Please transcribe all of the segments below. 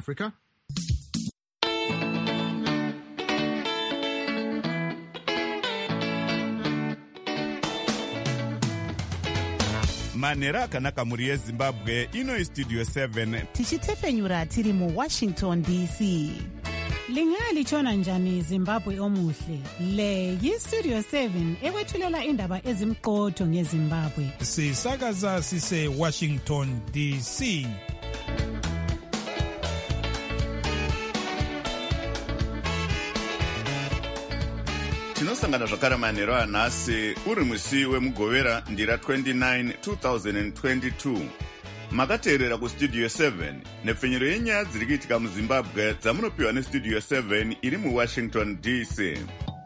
Africa. manhero akanaka mhuri yezimbabwe ino istudio 7 tichitefenyura tiri muwashington dc. Lingalitshona njani Zimbabwe omuhle? Le yistudio 7 ekwethulela indaba ezimqotho ngeZimbabwe. Sisakaza sise Washington DC. tinosangana zvakare manhero anhasi uri musi wemugovera ndira 29 2022. makateerera kustudio 7 nepfenyero yenyaya dziri kuitika muzimbabwe dzamunopiwa nestudio 7 iri muwashington dc.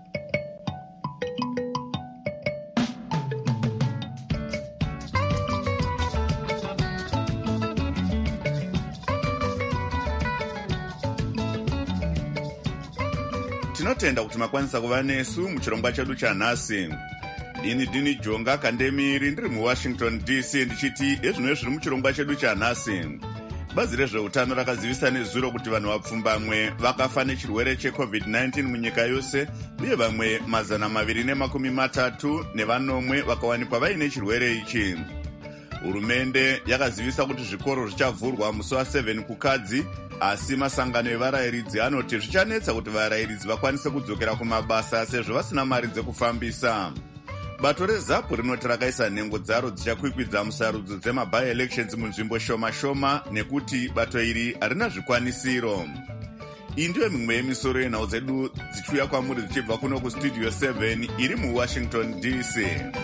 tinotenda kuti makwanisa kuva nesu muchirongwa chedu chanhasi. ini ndini jonga kandemiri ndiri muwashington dc ndichiti ezvino zviri muchirongwa chedu chanhasi. bazi rezveutano rakazivisa nezuro kuti vanhu vapfumbamwe vakafa nechirwere checovid-19 munyika yose uye vamwe 230 nevanomwe vakawanikwa vaine chirwere ichi. hurumende yakazivisa kuti zvikoro zvichavhurwa musi wa7 kukadzi, asi masangano evarayiridzi anoti zvichanetsa kuti varayiridzi vakwanise kudzokera kumabasa sezvo vasina mari dzekufambisa. bato rezapu rinoti rakaisa nhengo dzaro dzichakwikwidza musarudzo dzemabi-elections munzvimbo shoma shoma nekuti bato iri harina zvikwanisiro. iyi ndiyo mimwe yemisoro yenhau dzedu dzichiuya kwamuri dzichibva kuno kustudio 7 iri muwashington dc.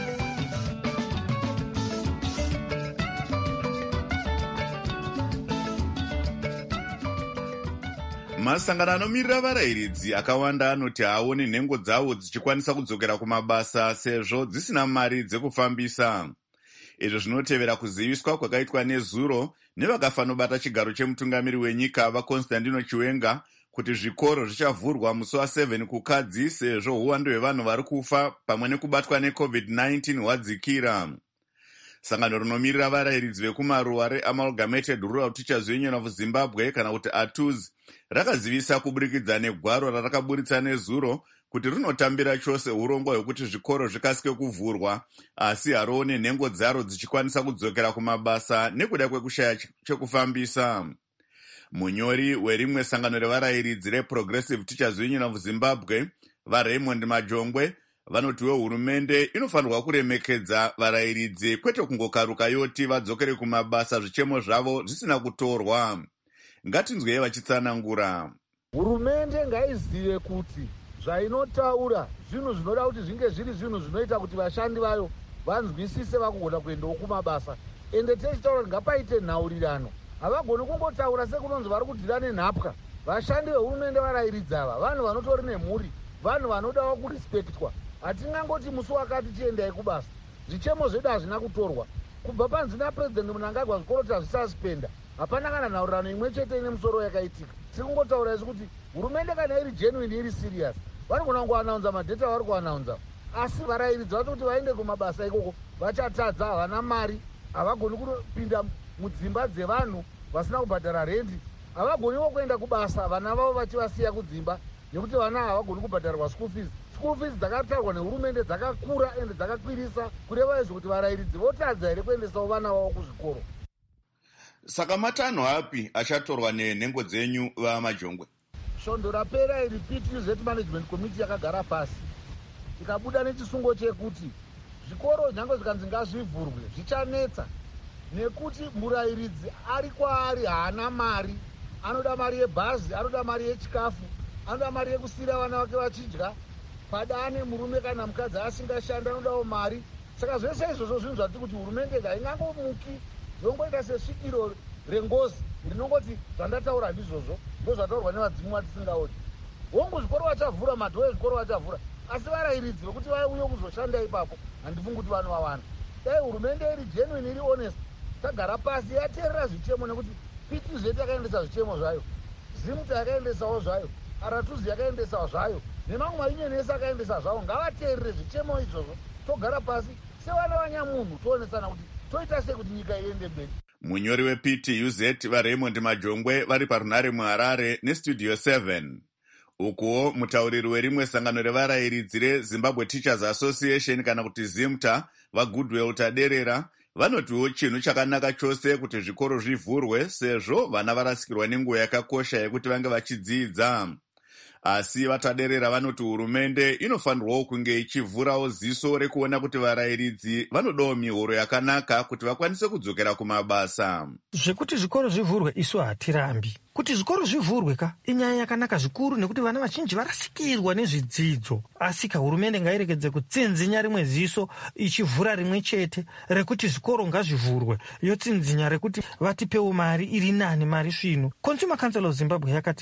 masangano anomirira varayiridzi akawanda anoti haaoni nhengo dzavo dzichikwanisa kudzokera kumabasa sezvo dzisina mari dzekufambisa. izvo zvinotevera kuziviswa kwakaitwa nezuro nevakafanobata chigaro chemutungamiri wenyika vaconstantino chiwenga kuti zvikoro zvichavhurwa musi wa7 kukadzi sezvo uwando hwevanhu vari kufa pamwe nekubatwa necovid-19 hwadzikira. sangano rinomirira varayiridzi vekumaruwa reamalgamated rural teachers union of zimbabwe kana kuti ATUZ rakazivisa kuburikidza negwaro rarakaburitsa nezuro kuti rinotambira chose urongwa hwekuti zvikoro zvikasike kuvhurwa, asi harione nhengo dzaro dzichikwanisa kudzokera kumabasa nekuda kwekushaya chekufambisa. munyori werimwe sangano revarayiridzi reprogressive teachers union of zimbabwe vaRaymond Majongwe vanotiwe hurumende inofanirwa kuremekedza varayiridzi kwete kungokaruka yoti vadzokere kumabasa zvichemo zvavo zvisina kutorwa. ngatinzwei vachitsanangura. hurumende ngaizive kuti zvainotaura zvinhu zvinoda kuti zvinge zviri zvinhu zvinoita kuti vashandi vayo vanzwisise vakugona kuendawo kumabasa. ende tichitaura kuti ngapaite nhaurirano, havagoni kungotaura sekunonzi vari kudhira nenhapwa. vashandi vehurumende varayiridzi ava vanhu vanotori nemhuri, vanhu vanodawo kurespektwa. hatingangoti musi wakati tiendai kubasa, zvichemo zvedu hazvina kutorwa. kubva panzi napurezidendi Mnangagwa zvikoro tazvisaspenda, hapana kana nhaurirano imwe chete ine musoro yakaitika. tiri kungotaura isi kuti hurumende kana iri genuine, iri serious, vanogona kungoanaunza madheta vari kuanaunza, asi varayiridzi vato kuti vaende kumabasa ikoko vachatadza, havana mari, havagoni kupinda mudzimba dzevanhu vasina kubhadhara rendi, havagoniwo kuenda kubasa vana vavo vachivasiya kudzimba nekuti vana havagoni kubhadharwa school fees. school fees dzakatarwa nehurumende dzakakura ende dzakakwirisa, kureva izvo kuti varayiridzi votadza here kuendesawo vana vavo kuzvikoro. saka matanho api achatorwa nenhengo dzenyu vaMajongwe? svondo rapera iri PTZ management committee yakagara pasi ikabuda nechisungo chekuti zvikoro nyange zvikanzi ngazvivhurwe zvichanetsa, nekuti murayiridzi ari kwaari haana mari, anoda mari yebhazi, anoda mari yechikafu, anoda mari yekusiyira vana vake vachidya. padane murume kana mukadzi asingashanda anodawo mari. saka zvese izvozvo zvinhu zvati kuti hurumende ngaingangomuki yongoita sesvikiro rengozi rinongoti zvandataura ndizvozvo ndozvataurwa nevadzimu vatisingaoni. hongu zvikoro vachavhura, madhoo ezvikoro vachavhura, asi varayiridzi vekuti vauye kuzoshanda ipapo handifungi kuti vanovawanda. dai hurumende iri genuine, iri honest, tagara pasi yateerera zvichemo, nekuti PTZ yakaendesa zvichemo zvayo, ZIMTA yakaendesawo zvayo, ARATUZ yakaendesawo zvayo, nemamwe maunion ese akaendesa zvavo. ngavateerere zvichemo izvozvo, togara pasi sevana vanyamunhu toonesana kuti toita sei kuti nyika iende mberi. Munyori wePTUZ vaRaymond Majongwe vari parunare muHarare neStudio 7. Ukuwo mutauriri werimwe sangano revarayiridzi reZimbabwe Teachers Association kana kuti ZIMTA vaGoodwill Taderera vanotiwo chinhu chakanaka chose kuti zvikoro zvivhurwe sezvo vana varasikirwa nenguva yakakosha yekuti vange vachidzidza. Asi vaTaderera vanoti hurumende inofanirwawo kunge ichivhurawo ziso rekuona kuti varayiridzi vanodawo mihoro yakanaka kuti vakwanise kudzokera kumabasa. Zvekuti zvikoro zvivhurwe isu hatirambi. Kuti zvikoro zvivhurwe inyaya yakanaka zvikuru nekuti vana vazhinji varasikirwa nezvidzidzo. Asi hurumende ngairekedze kutsinzinya rimwe ziso ichivhura rimwe chete rekuti zvikoro ngazvivhurwe, yotsinzinya rekuti vatipewo mari iri nani mari svino. Consumer Council of Zimbabwe yakati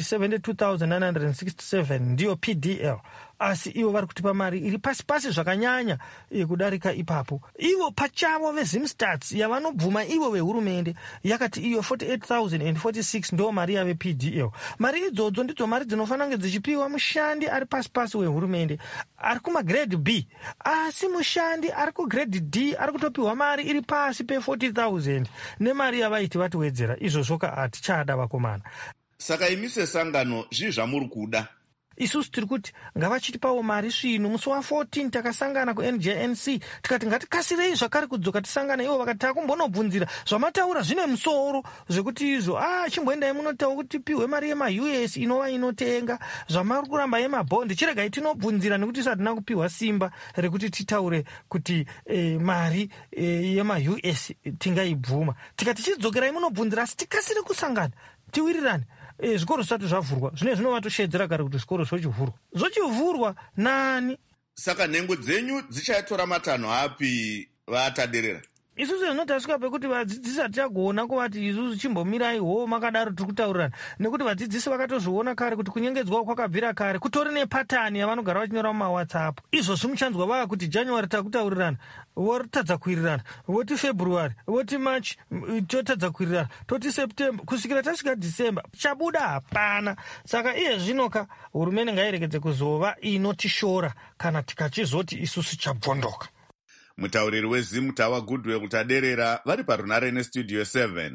72,967 ndiyo PDL. Asi ivo vari kutipa mari iri pasi zvakanyanya kudarika ipapo. Ivo pachavo veZimstats yavanobvuma ivo vehurumende yakati iyo 48,046 ndo mari yave PDL. Mari idzodzo ndidzo mari dzinofanira kunge dzichipiwa mushandi ari pasi wehurumende ari kumagrade B. Asi mushandi ari kugrade D ari kutopiwa mari iri pasi pe40,000 nemari yavaiti vatiwedzera. Izvozvo hatichada vakomana. Saka imi sesangano zvii zvamuri kuda? Isusu tiri kuti ngavachitipawo mari svino. Musi wa14 takasangana kuNJNC tikati ngatikasirei zvakare kudzoka tisangana. Ivo vakati takumbonobvunzira zvamataura zvine musoro zvekuti izvo chimboendai munotaura kuti piwe mari yemaUS inova inotenga zvamari kuramba yemabhondi. Chiregai tinobvunzira nekuti hatina kupiwa simba rekuti titaure kuti mari yemaUS tingaibvuma. Tikati chidzokerai munobvunzira asi tikasire kusangana tiwirirane. Zvikoro zvisati zvavhurwa zvine zvinovatoshedzera kare kuti zvikoro zvochivhurwa nani. Saka nhengo dzenyu dzichatora matanho api vaTaderera? Isusu zvinotasvika pekuti vadzidzisi hatichagoona kuvati isusu chimbomirai makadaro tiri kutaurirana, nekuti vadzidzisi vakatozviona kare kuti kunyengedzwawo kwakabvira kare, kutori nepatani yavanogara vachinyora mumaWhatsApp. Izvozvi muchanzwa vava kuti January takutaurirana votadza kuwirirana, voti February, voti March totadza kuwirirana, toti September, kusvikira tasvika December chabuda hapana. Saka iye zvinoka hurumende ngairekedze kuzova inotishora kana tikachizoti isusu chabvondoka. Mutauriri weZimta waGoodwill Taderera vari parunare neStudio 7.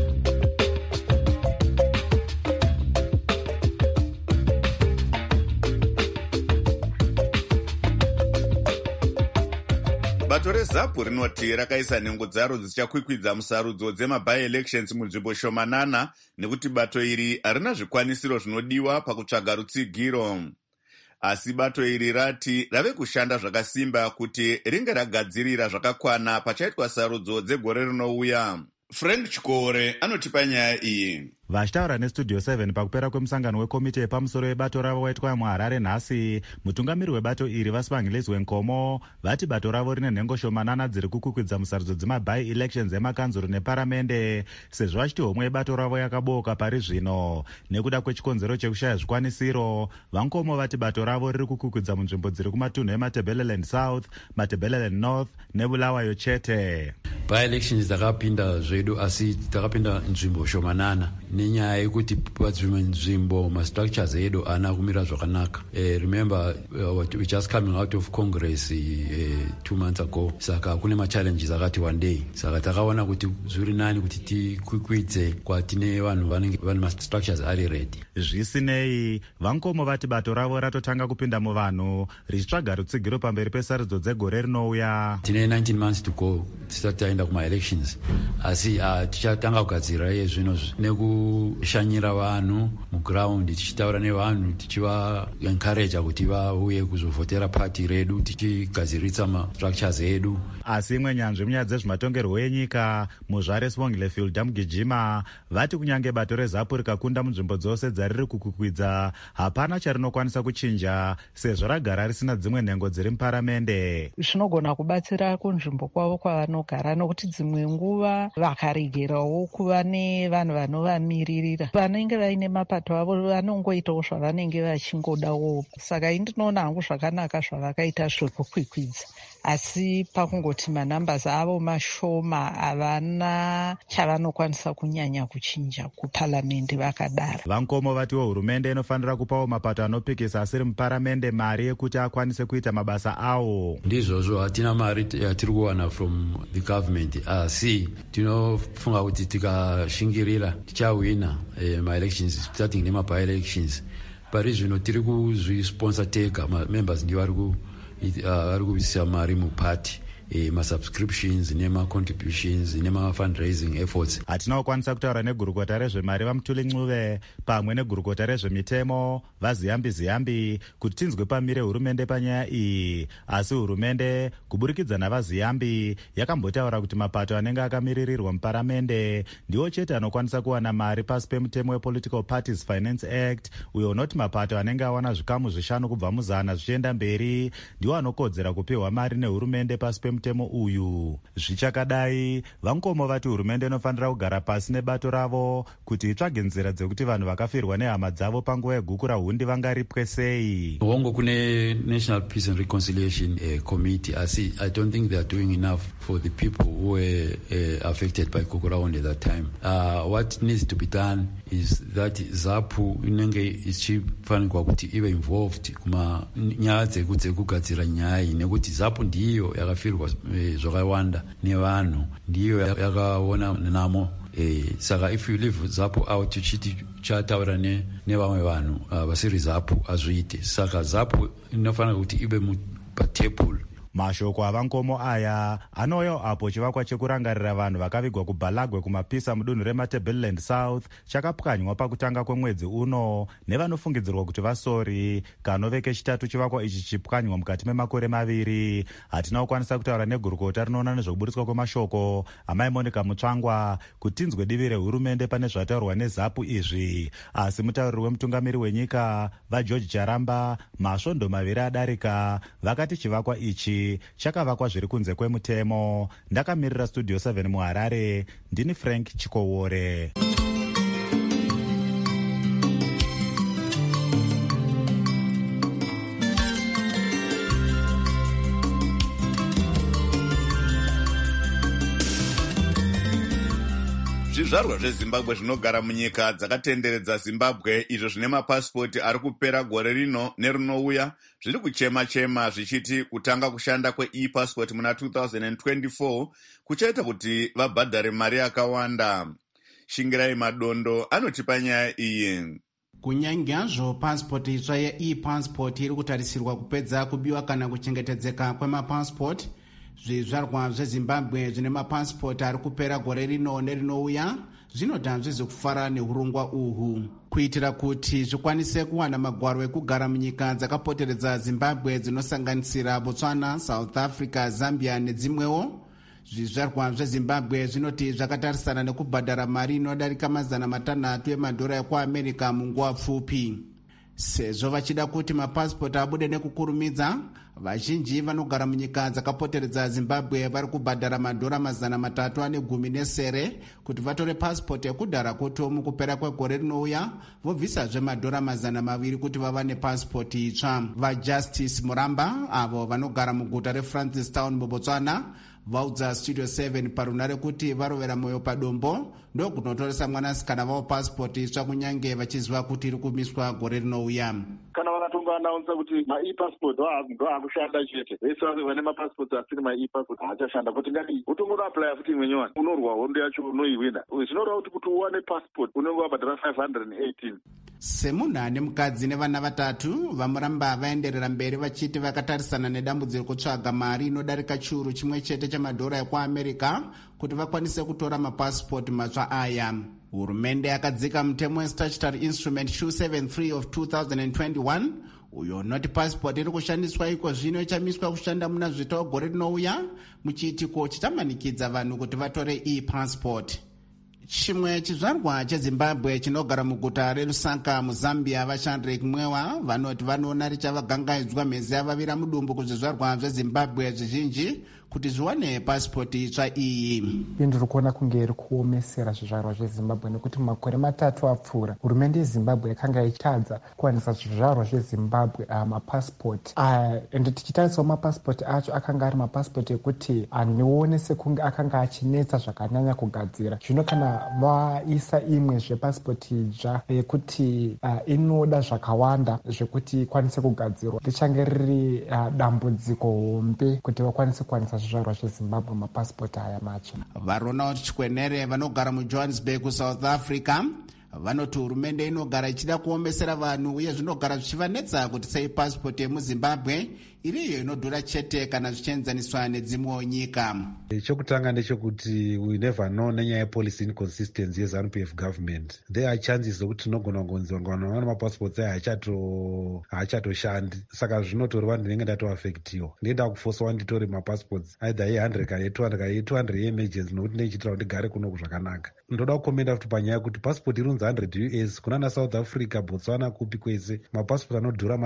Bato reZAPU rinoti rakaisa nhengo dzaro dzichakwikwidza musarudzo dzemabi-elections munzvimbo shomanana nekuti bato iri harina zvikwanisiro zvinodiwa pakutsvaga rutsigiro. Asi bato iri rati rave kushanda zvakasimba kuti ringe ragadzirira zvakakwana pachaitwa sarudzo dzegore rinouya. Frank Chikore anotipa nyaya iyi. Vachitaura neStudio 7 pakupera kwemusangano wekomite yepamusoro yebato ravo waitwa muHarare nhasi, mutungamiri webato iri Vasipangilizwe Nkomo vati bato ravo rine nhengo shomanana dziri kukwikwidza musarudzo dzemabi-elections emakanzuro neparamende, sezvo vachiti homwe yebato ravo yakabooka pari zvino nekuda kwechikonzero chekushaya zvikwanisiro. VaNkomo vati bato ravo riri kukwikwidza munzvimbo dziri kumatunhu eMatabeleland South, Matabeleland North neBulawayo chete. Bi-elections dzakapinda zvedu asi dzakapinda nzvimbo shomanana nenyaya yekuti padzimwe nzvimbo mastructures edu haana kumira zvakanaka. Remember we just coming out of Congress 2 months ago, saka kune machallenges akati one day, saka takaona kuti zviri nani kuti tikwikwidze kwatine vanhu vanenge vane mastructures ari ready. Zvisinei, VaNkomo vati bato ravo ratotanga kupinda muvanhu richitsvaga rutsigiro pamberi pesarudzo dzegore rinouya. Tine 19 months to go tisati taenda kuma-elections, asi tichatanga kugadzira iye zvino nekushanyira vanhu muground, tichitaura nevanhu tichiva-encourage kuti vauye kuzovhotera pati redu, tichigadziritsa mastructures edu. Asi imwe nyanzvi munyaya dzezvematongerwo enyika, muzvare Sibongile Fielder Mugijima vati kunyange bato reZAPU rikakunda munzvimbo dzose dzariri kukwikwidza, hapana charinokwanisa kuchinja sezvo ragara risina dzimwe nhengo dziri muparamende. Zvinogona kubatsira kunzvimbo kwavo kwavanogara, nokuti dzimwe nguva vakaregerawo kuva nevanhu vanovamiririra vanenge vaine mapato avo vanongoitawo zvavanenge vachingodawo. Saka indinoona hangu zvakanaka zvavakaita zvekukwikwidza, asi pakungoti manambers avo mashoma havana chavanokwanisa kunyanya kuchinja kuparamende vakadaro. Vankomo vatiwo hurumende inofanira kupawo mapato anopikisa asiri muparamende mari yekuti akwanise kuita mabasa awo. Ndizvozvo hatina mari yatiri kuwana from the government, asi tinofunga kuti tikashingirira tichawina ma-elections starting nema-by-elections. Pari zvino tiri kuzvisponsor tega, members ndiwo vari kuisa mari mupati, ma-subscriptions nema-contributions nema-fundraising efforts. Hatina kukwanisa kutaura negurukota rezvemari vaMutuli Ncube pamwe negurukota rezvemitemo vaZiyambi kuti tinzwe pamire hurumende panyaya iyi, asi hurumende kuburikidza navaZiyambi yakambotaura kuti mapato anenge akamiririrwa muparamende ndiwo chete anokwanisa kuwana mari pasi pemutemo wePolitical Parties Finance Act, uyo unoti mapato anenge awana zvikamu 5 kubva muzana zvichienda mberi ndiwo anokodzera kupiwa mari nehurumende pasi mutemo uyu. Zvichakadai, vankomo vati hurumende inofanira kugara pasi nebato ravo kuti itsvage nzira dzekuti vanhu vakafirwa nehama dzavo panguva yegukura hundi vangaripwe sei. Hongo kune National Peace and Reconciliation Committee, asi I don't think they are doing enough for the people who were affected by Gukura Hundi at that time. What needs to be done is that ZAPU inenge ichifanirwa kuti ive involved kuma nyaya dzekugadzira nyaya iyi, nekuti ZAPU ndiyo yakafirwa zvakawanda nevanhu, ndiyo yakaona namo. Saka if you leave ZAPU out chiti chataura nevamwe vanhu vasiri ZAPU azviite. Saka ZAPU inofanira kuti ibe patable. Mashoko avankomo aya anouya apo chivakwa chekurangarira vanhu vakavigwa kuBhalagwe kumapisa mudunhu reMatabeleland South chakapwanywa pakutanga kwemwedzi uno nevanofungidzirwa kuti vasori. Kanove kechitatu chivakwa ichi chipwanywa mukati memakore 2. Hatina kukwanisa kutaura negurukota rinoona nezvekuburitswa kwemashoko amai Monica Mutsvangwa kuti tinzwe divi rehurumende pane zvataurwa neZAPU izvi, asi mutauriri wemutungamiri wenyika vaGeorge Charamba masvondo 2 adarika vakati chivakwa ichi chakavakwa zviri kunze kwemutemo. Ndakamirira Studio 7 muHarare, ndini Frank Chikowore. Zvizvarwa zveZimbabwe zvinogara munyika dzakatenderedza Zimbabwe izvo zvine mapasipoti ari kupera gore rino nerinouya zviri kuchema-chema zvichiti kutanga kushanda kwe-e-passport muna 2024 kuchaita kuti vabhadhare mari yakawanda. Shingirai Madondo anotipa nyaya iyi. Kunyangazvo pasipoti itsva ye-e-passport iri kutarisirwa kupedza kubiwa kana kuchengetedzeka kwemapasipoti, zvizvarwa zveZimbabwe zvine mapasipoti ari kupera gore rino nerinouya zvinoda hazvizi kufara neurongwa uhu. Kuitira kuti zvikwanise kuwana magwaro ekugara munyika dzakapoteredza Zimbabwe dzinosanganisira Botswana, South Africa, Zambia nedzimwewo, zvizvarwa zveZimbabwe zvinoti zvakatarisana nekubhadhara mari inodarika $600 emadhora ekuAmerica munguva pfupi. Sezvo vachida kuti mapasipoti abude nekukurumidza, vazhinji vanogara munyika dzakapoteredza Zimbabwe vari kubhadhara madhora $310 kuti vatore pasipoti ekudhara kuto mukupera kwegore rinouya, vobvisazve madhora $200 kuti vava nepasipoti itsva. VaJustice Muramba avo vanogara muguta reFrancistown muBotswana vaudza Studio 7 parunare kuti varovera moyo padombo ndokunotoresa mwanasikana vavo pasipoti itsva kunyange vachiziva kuti iri kumiswa gore rinouya. Kana vakatongoanaunza kuti ma-e-passport ndo akushanda chete, vese vane mapassport asiri ma-e-passport haachashanda, kuti ngati utongoapply futi imwenyowani unorwa hondo yacho unoiwina. Zvinoreva kuti uwane passport unenge wabhadhara $518. Semunhu ane mukadzi nevana 3, vaMuramba vaenderera mberi vachiti vakatarisana nedambudziro kutsvaga mari inodarika chiuru chimwe chete chamadhora ekuAmerica kuti vakwanise kutora mapasipoti matsva aya. Hurumende yakadzika mutemo weStatutory Instrument 273 of 2021 uyo unoti pasipoti iri kushandiswa iko zvino ichamiswa kushanda muna zvitawo gore rinouya muchiitiko chichamanikidza vanhu kuti vatore e-passport. Chimwe chizvarwa cheZimbabwe chinogara muguta reLusaka muZambia vaChandrek Mwewa vanoti vanoona richavagangaidzwa mhezi yavavira mudumbu kuzvizvarwa zveZimbabwe zvizhinji kuti zviwane pasipoti itsva iyi. Bindu rikuona kunge iri kuomesera zvizvarwa zvezimbabwe nekuti makore 3 apfuura hurumende yezimbabwe yakanga ichitadza kuwanisa zvizvarwa zvezimbabwe mapasipoti ende tichitarisawo mapasipoti acho akanga ari mapasipoti ekuti anoone sekunge akanga achinetsa zvakanyanya kugadzira. Zvino kana vaisa imwe zvepasipoti idzva yekuti inoda zvakawanda zvekuti ikwanise kugadzirwa, richange riri dambudziko hombe kuti vakwanise kuwanisa zvizvarwa zvezimbabwe mapasipoti aya matsva. VaRonald Chikwenere vanogara muJohannesburg, South Africa, vanoti hurumende inogara ichida kuomesera vanhu uye zvinogara zvichivanetsa kuti sei pasipoti yemuzimbabwe iriyo inodhura chete kana zvichienzaniswa nedzimwewo nyika. Chokutanga ndechekuti we never know nenyaya yepolicy inconsistency yeZANU-PF government. There are chances zokuti tinogona kungonzwa ngana vana mapassports haachatoshandi. Saka zvinotorwa ndinenge ndatoafektiwa. Ndinoda kufosawo nditori mapassports either ye100 kana ye200 kana ye200 ye-emergency nokuti ndeichitira kuti ndigare kuno zvakanaka. Ndoda kukomenda futi panyaya yekuti passport irunzi $100 US kunana South Africa, Botswana, kupi kwese mapassport anodhura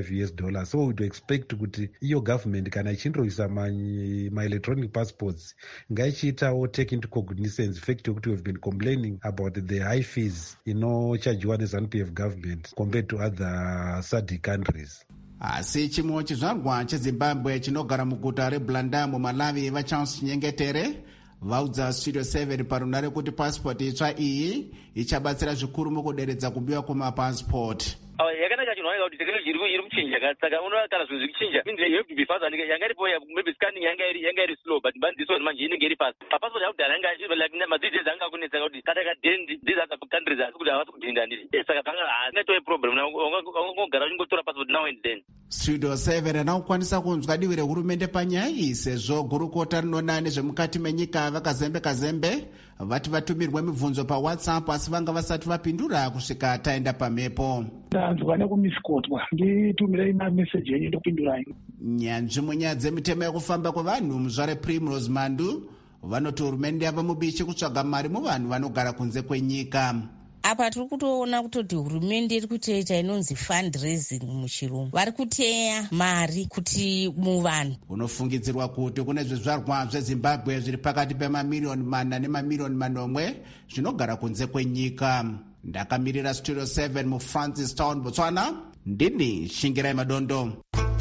$25 US. So we would expect kuti iyo government kana ichindoisa my-electronic passports ngaichiitawo take into cognizance fact yokuti we've been complaining about the high fees inochajiwa neZANU-PF government compared to other SADC countries. Asi chimwe chizvarwa chezimbabwe chinogara muguta reBlanda muMalawi vaCharles Chinyengetere vaudza Studio 7 parunare kuti pasipoti itsva iyi ichabatsira zvikuru mukuderedza kubiwa kwemapasipoti. Yakanaka chinhu waika kuti technology iri kuchinja saka unoona kana zvinhu zvichichinja means you have to be fast and yanga iripo maybe scanning yanga iri slow but this one manje inenge iri fast. Passport yakudhara yanga like madetails anga kunetsa kuti kata kadendi these are countries asi kuti havasi kudhinda ndiri saka panga ingatowe problem ungogara uchingotora passport now and then. Studio 7 anakukwanisa kunzwa divi rehurumende panyaya iyi sezvo gurukota rinona nezvemukati menyika vakazembe vati vatumirwe mibvunzo paWhatsApp asi vanga vasati vapindura kusvika taenda pamhepo. Ndanzwa nekumisikotwa nditumirei mameseji yenyu ndopindurai. Nyanzvi munyaya dzemitemo yekufamba kwevanhu muzvare Primrose Mandu vanoti hurumende yava mubishi kutsvaga mari muvanhu vanogara kunze kwenyika. Apa tiri kutoona kutoti hurumende iri kutoita inonzi fundraising muchirungu. Vari kuteya mari kuti muvanhu. Unofungidzirwa kuti kune zvizvarwa zveZimbabwe zviri pakati pemamiliyoni 4 nemamiliyoni 8 zvinogara kunze kwenyika. Ndakamirira Studio 7 muFrancis Town, Botswana. Ndini Shingirai Madondo.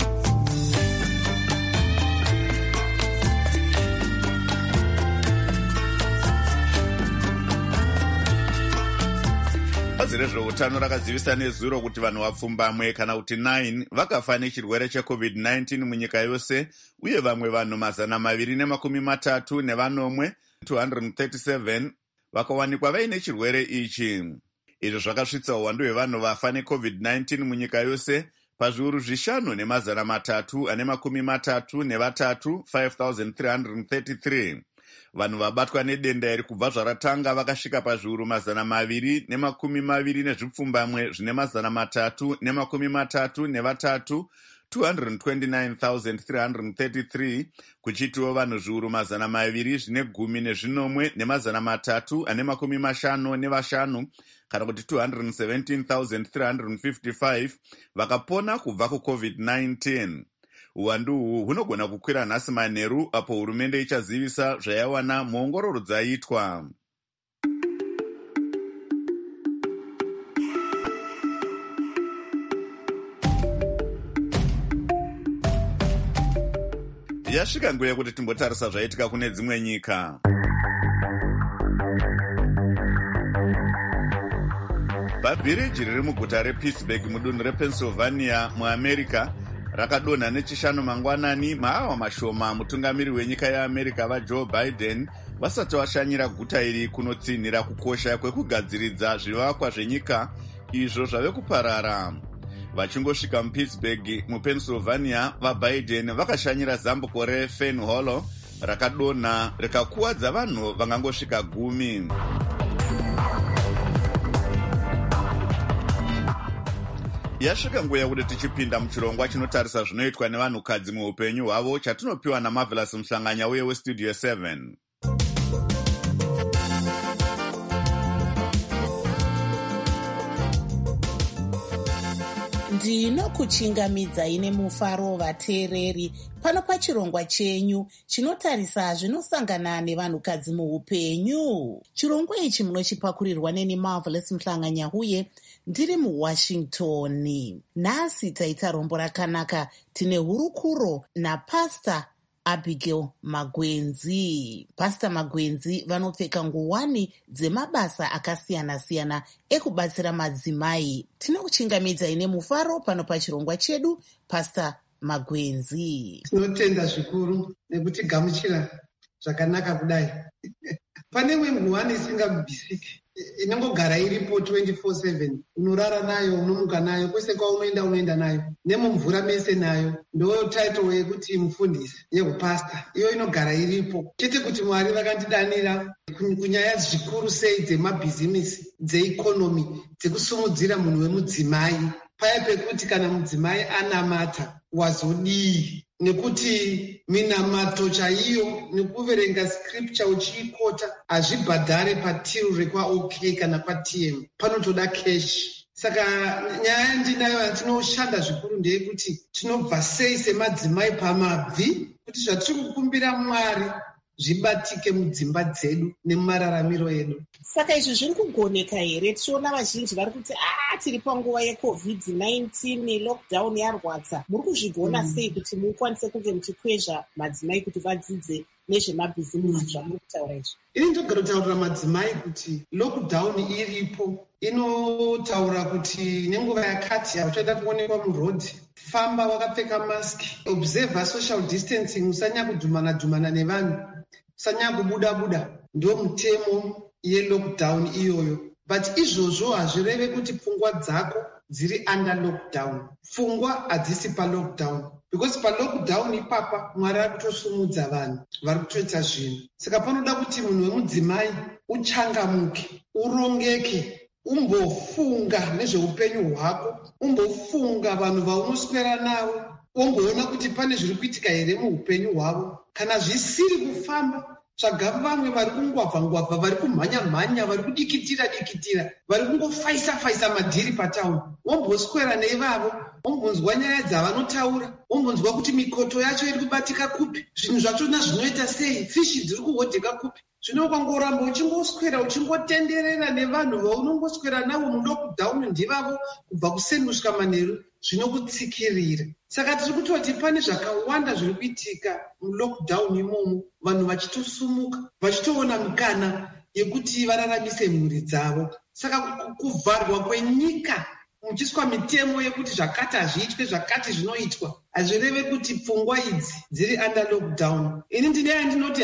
Bazi rezveutano rakazivisa nezuro kuti vanhu vapfumbamwe kana kuti 9 vakafa nechirwere cheCovid-19 munyika yose uye vamwe vanhu 237 237 vakawanikwa vaine chirwere ichi. Izvo zvakasvitsa uwandu hwevanhu vafa neCovid-19 munyika yose pazviuru 5,333 5,333. Vanhu vabatwa nedenda iri kubva zvaratanga vakasvika pazviuru 220 nezvipfumbamwe zvine 333 229,333 kuchitiwo vanhu zviuru 210 zvine 10 355 kana kuti 217,355 vakapona kubva kuCovid-19. Uwandu uhu hunogona kukwira nhasi manheru apo hurumende ichazivisa zvayawana muongororo dzaiitwa. Yasvika nguva yekuti timbotarisa zvaitika kune dzimwe nyika. Bhabhiriji riri muguta rePittsburgh mudunhu rePennsylvania muAmerica rakadonha nechishanu mangwanani maawa mashoma mutungamiri wenyika yeAmerica vaJoe Biden vasati vashanyira guta iri kunotsinhira kukosha kwekugadziridza zvivakwa zvenyika izvo zvave kuparara. Vachingosvika muPittsburgh muPennsylvania, vaBiden vakashanyira zambuko reFern Hollow rakadonha rikakuwadza vanhu vangangosvika 10. Yasvika nguva yekuti tichipinda muchirongwa chinotarisa zvinoitwa nevanhukadzi muupenyu hwavo chatinopiwa naMarvelous Muhlanganya uye weStudio 7. ndinokuchingamidzai nemufaro vateereri pano pachirongwa chenyu chinotarisa zvinosangana nevanhukadzi muupenyu. Chirongwa ichi munochipakurirwa neni Marvelous Mhlanganyahuye ndiri muWashington. Nhasi taita rombo rakanaka, tine hurukuro naPastor Abigail Magwenzi. Pastor Magwenzi vanopfeka nguwani dzemabasa akasiyana-siyana ekubatsira madzimai. Tinokuchingamidzai nemufaro pano pachirongwa chedu, Pastor Magwenzi. Tinotenda zvikuru nekutigamuchira zvakanaka kudai. Pane imwe nguwani isingabvisiki inongogara iripo 24/7, unorara nayo, unomuka nayo, kwese kwaunoenda nayo, nemumvura mese nayo. Ndo title yekuti mufundisi yehupasta, iyo inogara iripo. Chete kuti Mwari vakandidanira kunyaya zvikuru sei dzemabhizimisi, dzeikonomi, dzekusumudzira munhu wemudzimai. Paya pekuti kana mudzimai anamata wazodii, nekuti minamato chaiyo nekuverenga scripture uchiikota hazvibhadhare patiru rekwa OK kana paTM, panotoda cash. Saka nyaya ndinayo yatinoshanda zvikuru ndeyekuti tinobva sei semadzimai pamabvi kuti zvatiri kukumbira Mwari zvibatike mudzimba dzedu nemumararamiro edu. Saka izvi zviri kugoneka here? Tichiona vazhinji vari kuti tiri panguva yeCovid-19, lockdown yarwadza. Muri kuzvigona sei kuti mukwanise kunge muchikwezva madzimai kuti vadzidze nezvemabhizimisi zvamuri kutaura izvi? Ini ndogara kutaurira madzimai kuti lockdown iripo, inotaura kuti nenguva yakati hauchaida kuonekwa murodhi, famba wakapfeka maski, observe social distancing, usanyanya kudhumana nevanhu, usanyanya kubuda. Ndio mutemo yelockdown iyoyo. But izvozvo hazvireve kuti pfungwa dzako dziri under lockdown. Pfungwa hadzisi palockdown. Because palockdown ipapa Mwari ari kutosumudza vanhu, vari kutoita zvinhu. Saka panoda kuti munhu wemudzimai uchangamuke, urongeke, umbofunga nezveupenyu hwako, umbofunga vanhu vaunoswera navo, umboona kuti pane zviri kuitika here muupenyu hwavo. Kana zvisiri kufamba, tsvaga vamwe vari kungwabva, vari kumhanya, vari kudikitira, vari kungofaisa madhiri patauni. Womboswera neivavo, wombonzwa nyaya dzavanotaura, wombonzwa kuti mikoto yacho iri kubatika kupi, zvinhu zvachona zvinoita sei, fishi dziri kuhodheka kupi. Zvino ukangoramba uchingoswera uchingotenderera nevanhu vaunongoswera navo mulockdown ndivavo kubva kusenushka manheru, zvinokutsikirira. Saka tiri kutoti pane zvakawanda zviri kuitika mulockdown imomo, vanhu vachitosumuka, vachitoona mukana yekuti vararamise mhuri dzavo. Saka kuvharwa kwenyika muchiswa mitemo yekuti zvakati hazviitwe, zvakati zvinoitwa, hazvireve kuti pfungwa idzi dziri under lockdown. Ini ndine yandinoti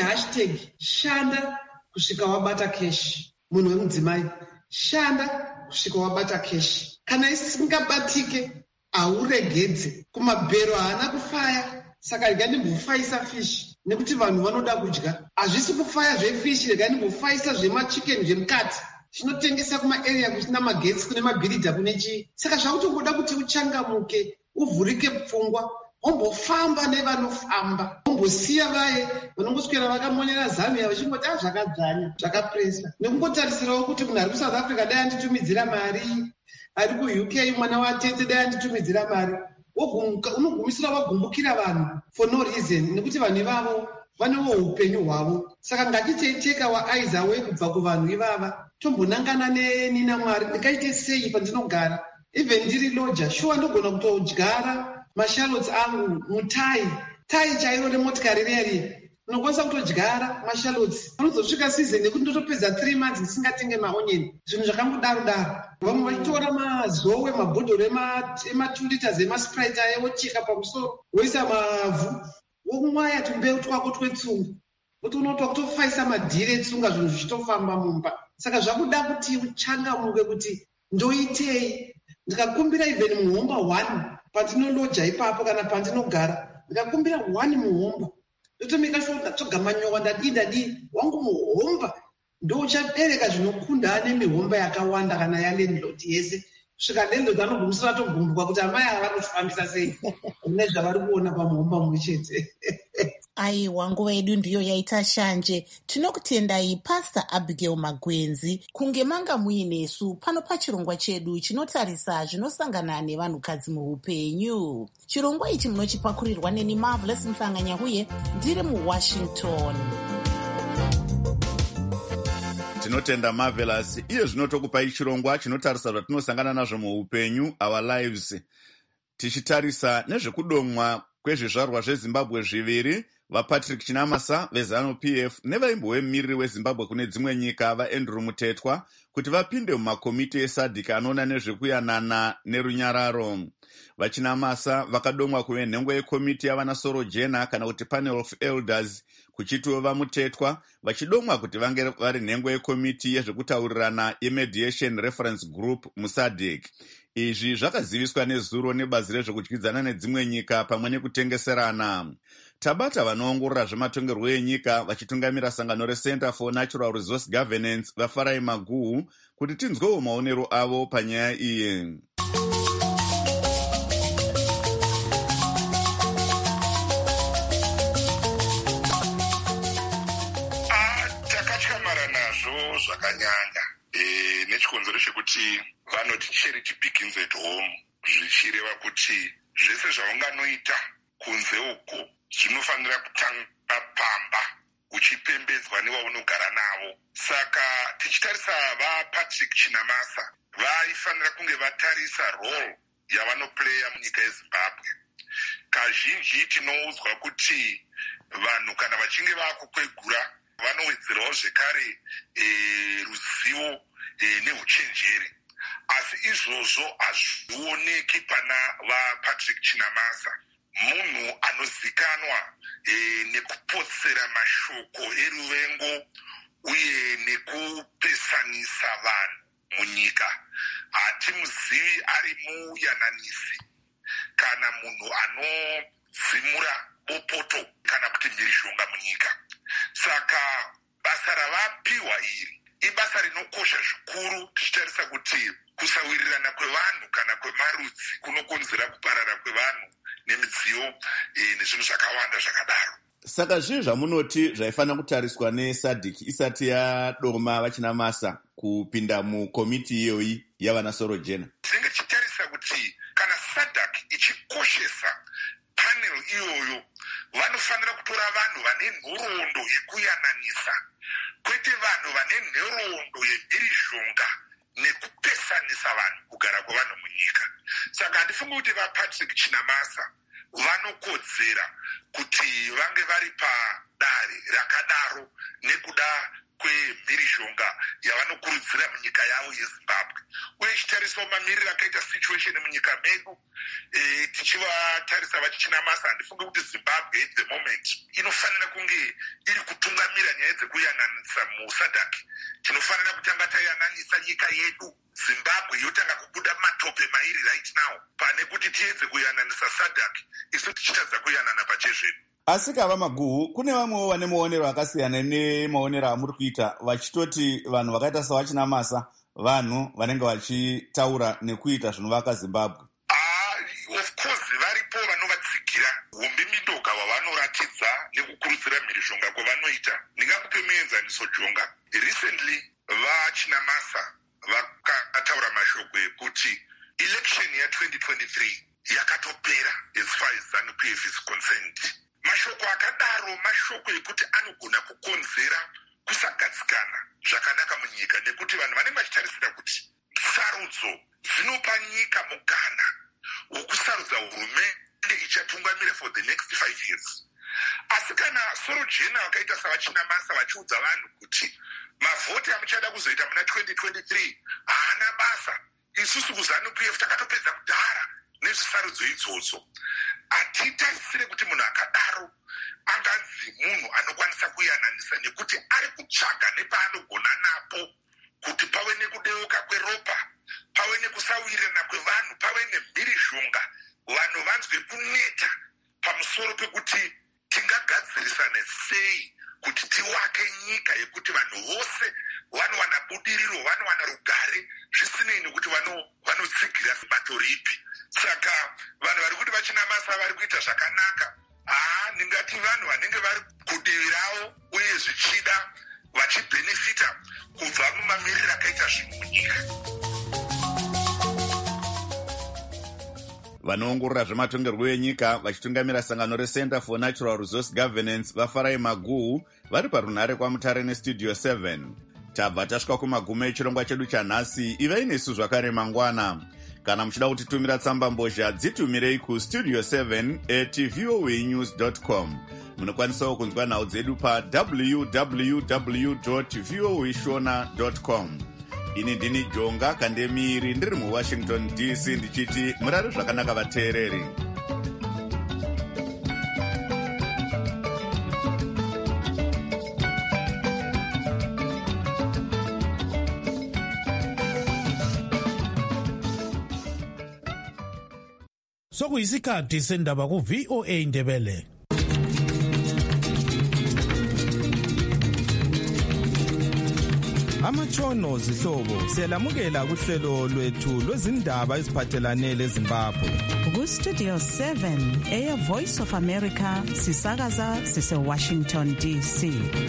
#shanda kusvika wabata keshi. Munhu wemudzimai, shanda kusvika wabata keshi. Kana isingabatike, hauregedze. Kumabhero haana kufaya, saka rega ndimbofaisa fishi, nekuti vanhu vanoda kudya. Hazvisi kufaya zvefishi, rega ndimbofaisa zvemachikeni zvemukati. Chinotengesa kumaarea kusina magetsi, kune mabhiridha, kune chii. Saka zvakutongoda kuti uchangamuke, uvhurike pfungwa, umbofamba nevanofamba, umbosiya vaye vanongoswera vakamonyera zamia vachingoti zvakadzanya, zvakapresa. Nekungotarisirawo kuti munhu ari kuSouth Africa dai anditumidzira mari, ari kuUK mwana watete dai anditumidzira mari, unogumisira wagumbukira vanhu for no reason, nekuti vanhu ivavo vanewo upenyu hwavo. Saka ngatiteiteka waeyes away kubva kuvanhu ivava, tombonangana nenina Mwari, ndingaite sei pandinogara. Even ndiri loja, shuwa ndogona kutodyara mashallots angu mutai chairo remotikari reri, unokwanisa kutodyara mashallots. Unozosvika season yekuti ndotopedza 3 months ndisingatenge maonyeni, zvinhu zvakangodaro. Vamwe vachitora mazowe, mabhodhoro ema2 liters emasprite aye, wocheka pamusoro, woisa mavhu, wokumwaya tumbeu twako twetsunga, kuti unotoa kutofaisa madhiri etsunga, zvinhu zvichitofamba mumba. Saka zvakuda kuti uchangamuke kuti ndoitei. Ndikakumbira even muhomba 1 pandinoloja ipapo kana pandinogara, ndikakumbira 1 muhomba, ndotomika sure ndatsvaga manyowa, ndadii wangu muhomba ndouchabereka zvinokunda ane mihomba yakawanda kana yalandlord yese. Svika landlord anogumisira atogumbuka kuti amai ava kuzvifambisa sei nezvavari kuona pamuhomba mumwe chete. Aiwa, nguva yedu ndiyo yaita shanje. Tinokutendai Pastor Abigail Magwenzi kunge manga muinesu pano pachirongwa chedu chinotarisa zvinosangana nevanhukadzi muupenyu. Chirongwa ichi munochipakurirwa neni Marvelous Mhlanganya uye ndiri muWashington. Tinotenda Marvelous. Iye zvinotokupai chirongwa chinotarisa zvatinosangana nazvo muupenyu, our lives. Tichitarisa nezvekudomwa kwezvizvarwa zveZimbabwe zviviri, vaPatrick Chinamasa veZANU-PF nevaimbo wemumiriri weZimbabwe kune dzimwe nyika vaAndrew Mutetwa kuti vapinde mumakomiti eSADC anoona nezvekuyanana nerunyararo. VaChinamasa vakadomwa kuve nhengo yekomiti yavanaSoro Jena kana kuti Panel of Elders, kuchitiwo vaMutetwa vachidomwa kuti vange vari nhengo yekomiti yezvekutaurirana yeMediation Reference Group muSADC. Izvi zvakaziviswa nezuro nebazi rezvekudyidzana nedzimwe nyika pamwe nekutengeserana. Tabata vanoongorora zvematongerwo enyika vachitungamira sangano reCenter for Natural Resource Governance vaFarai Maguhu kuti tinzwewo maonero avo panyaya iyi. Takatyamara nazvo zvakanyanya nechikonzero chekuti vanoti charity begins at home, zvichireva kuti zvese zvaunganoita kunze uko zvinofanira kutanga pamba uchipembedzwa nevaunogara navo. Saka tichitarisa vaPatrick Chinamasa vaifanira kunge vatarisa role yavanoplaya munyika yeZimbabwe. Kazhinji tinoudzwa kuti vanhu kana vachinge vakukwegura vanowedzerawo zvekare ruzivo neuchenjeri, asi izvozvo hazvioneki pana vaPatrick Chinamasa. Munhu anozikanwa nekupotsera mashoko eruvengo uye nekupesanisa vanhu munyika. Hatimuzivi ari muyananisi kana munhu anodzimura bopoto kana kuti mhirizhonga munyika. Saka basa ravapiwa iri ibasa rinokosha zvikuru, tichitarisa kuti kusawirirana kwevanhu kana kwemarudzi kunokonzera kuparara kwevanhu nemidziyo nezvinhu zvakawanda zvakadaro. Saka zvii zvamunoti zvaifanira kutariswa neSADC isati yadoma vaChinamasa kupinda mukomiti iyoyi yavanaSoro Jena? Tinenge tichitarisa kuti kana SADC ichikoshesa panel iyoyo, vanofanira kutora vanhu vane nhoroondo yekuyananisa, kwete vanhu vane nhoroondo yemhirizhonga nekupesanisa vanhu kugara kwevanhu munyika. Saka handifungi kuti vaPatrick Chinamasa vanokodzera kuti vange vari padare rakadaro nekuda kwemhirizhonga yavanokurudzira munyika yavo yeZimbabwe. Uye chitarisawo mamiriro akaita situation munyika medu, tichivatarisa vaChinamasa, handifungi kuti Zimbabwe at the moment inofanira kunge iri kutungamira nyaya dzekuyananisa muSADC. Tinofanira kutanga tayananisa nyika yedu Zimbabwe yotanga kubuda matope mairi right now, pane kuti tiedze kuyananisa SADC isu tichitadza kuyanana pachezvedu. Asi kava Maguhu, kune vamwewo vane maonero akasiyana nemaonero amuri kuita, vachitoti vanhu vakaita sevaChinamasa vanhu vanenge vachitaura nekuita zvinovaka Zimbabwe. Of course varipo vanovatsigira humbi midoga wavanoratidza nekukurudzira mhirizhonga kwavanoita. Ndingakupe muenzaniso Jonga. Recently vaChinamasa vakataura mashoko ekuti election ya2023 yakatopera as far as ZANU-PF is concerned. Mashoko akadaro mashoko ekuti anogona kukonzera kusagadzikana zvakanaka munyika, nekuti vanhu vanenge vachitarisira kuti sarudzo dzinopa nyika mugana wokusarudza hurumende ichatungamira for the next 5 years. Asi kana Soro Jena vakaita savaChinamasa vachiudza vanhu kuti mavhoti amuchada kuzoita muna 2023 haana basa, isusu kuZANU-PF takatopedza kudhara nezvisarudzo idzodzo. Hatitarisire kuti munhu akadaro anganzi munhu anokwanisa kuyananisa, nekuti ari kutsvaga nepaanogona napo kuti pave nekudeuka kweropa, pave nekusawirirana kwevanhu, pave nemhirizhonga, vanhu vanzwe kuneta pamusoro pekuti tingagadzirisane sei kuti tiwake nyika yekuti vanhu vose vanowana budiriro, vanowana rugare, zvisinei nekuti vanotsigira bato ripi. Saka vanhu vari kuti vaChinamasa vari kuita zvakanaka, ndingati vanhu vanenge vari kudivi ravo uye zvichida vachibhenefita kubva mumamiriro akaita zvinhu munyika. vanoongorora zvematongerwo enyika vachitungamira sangano reCenter for Natural Resource Governance vafarai maguhu vari parunhare kwaMutare nestudio 7. tabva tasvika kumagumo echirongwa chedu chanhasi. ivai nesu zvakare mangwana. kana muchida kutitumira tsamba mbozha dzitumirei kustudio 7@voanews.com. munokwanisawo kunzwa nhau dzedu pa www.voashona.com. ini ndini Jonga Kandemiri ndiri muWashington DC ndichiti murare zvakanaka vateereri. Sokuyisikhathi sendaba ku VOA Ndebele. Amatshono zihlobo siyalamukela kuhlelo lwethu lwezindaba eziphathelane leZimbabwe. Ku Studio 7 eya Voice of America sisakaza sise Washington DC.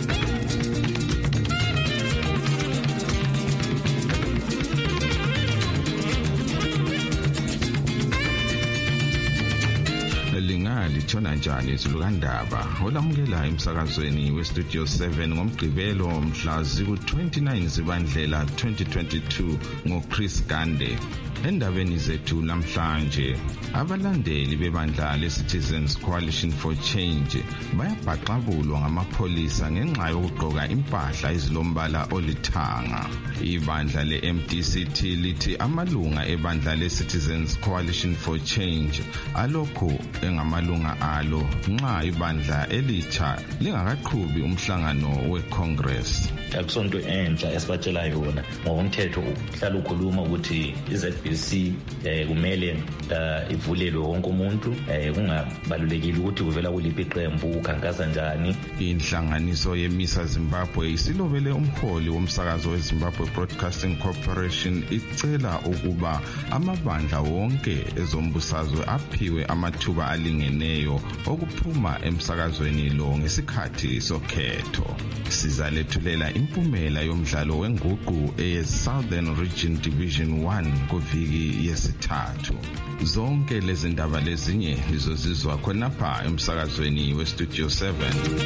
Litshona njani izulukandaba olamukela emsakazweni westudio 7 ngomgqibelo mhla ziku-29 Zibandlela 2022 ngoChris Gande. Endabeni zethu namhlanje, abalandeli bebandla leCitizens Coalition for Change bayabhaqabulwa ngamapholisa ngenxa yokugqoka impahla ezilombala olithanga. Ibandla le-MDCT lithi amalunga ebandla leCitizens Coalition for Change alokhu engamalunga alo nxa ibandla elitsha lingakaqhubi umhlangano weCongress. Akusonto entsha esibatshela yona ngokomthetho uhlala ukhuluma ukuthi iZBC kumele ivulelwe wonke umuntu kungabalulekile ukuthi uvela kuliphi iqembu ukhankasa njani. Inhlanganiso yeMisa Zimbabwe isilobele umholi womsakazo weZimbabwe Broadcasting Corporation icela ukuba amabandla wonke ezombusazwe aphiwe amathuba alingeneyo okuphuma emsakazweni lo ngesikhathi sokhetho. Sizalethulela impumela yomdlalo wenguqu eyeSouthern Region Division 1 kuviki yesithathu. Zonke lezi ndaba lezinye lizozizwa khonapha emsakazweni westudio 7.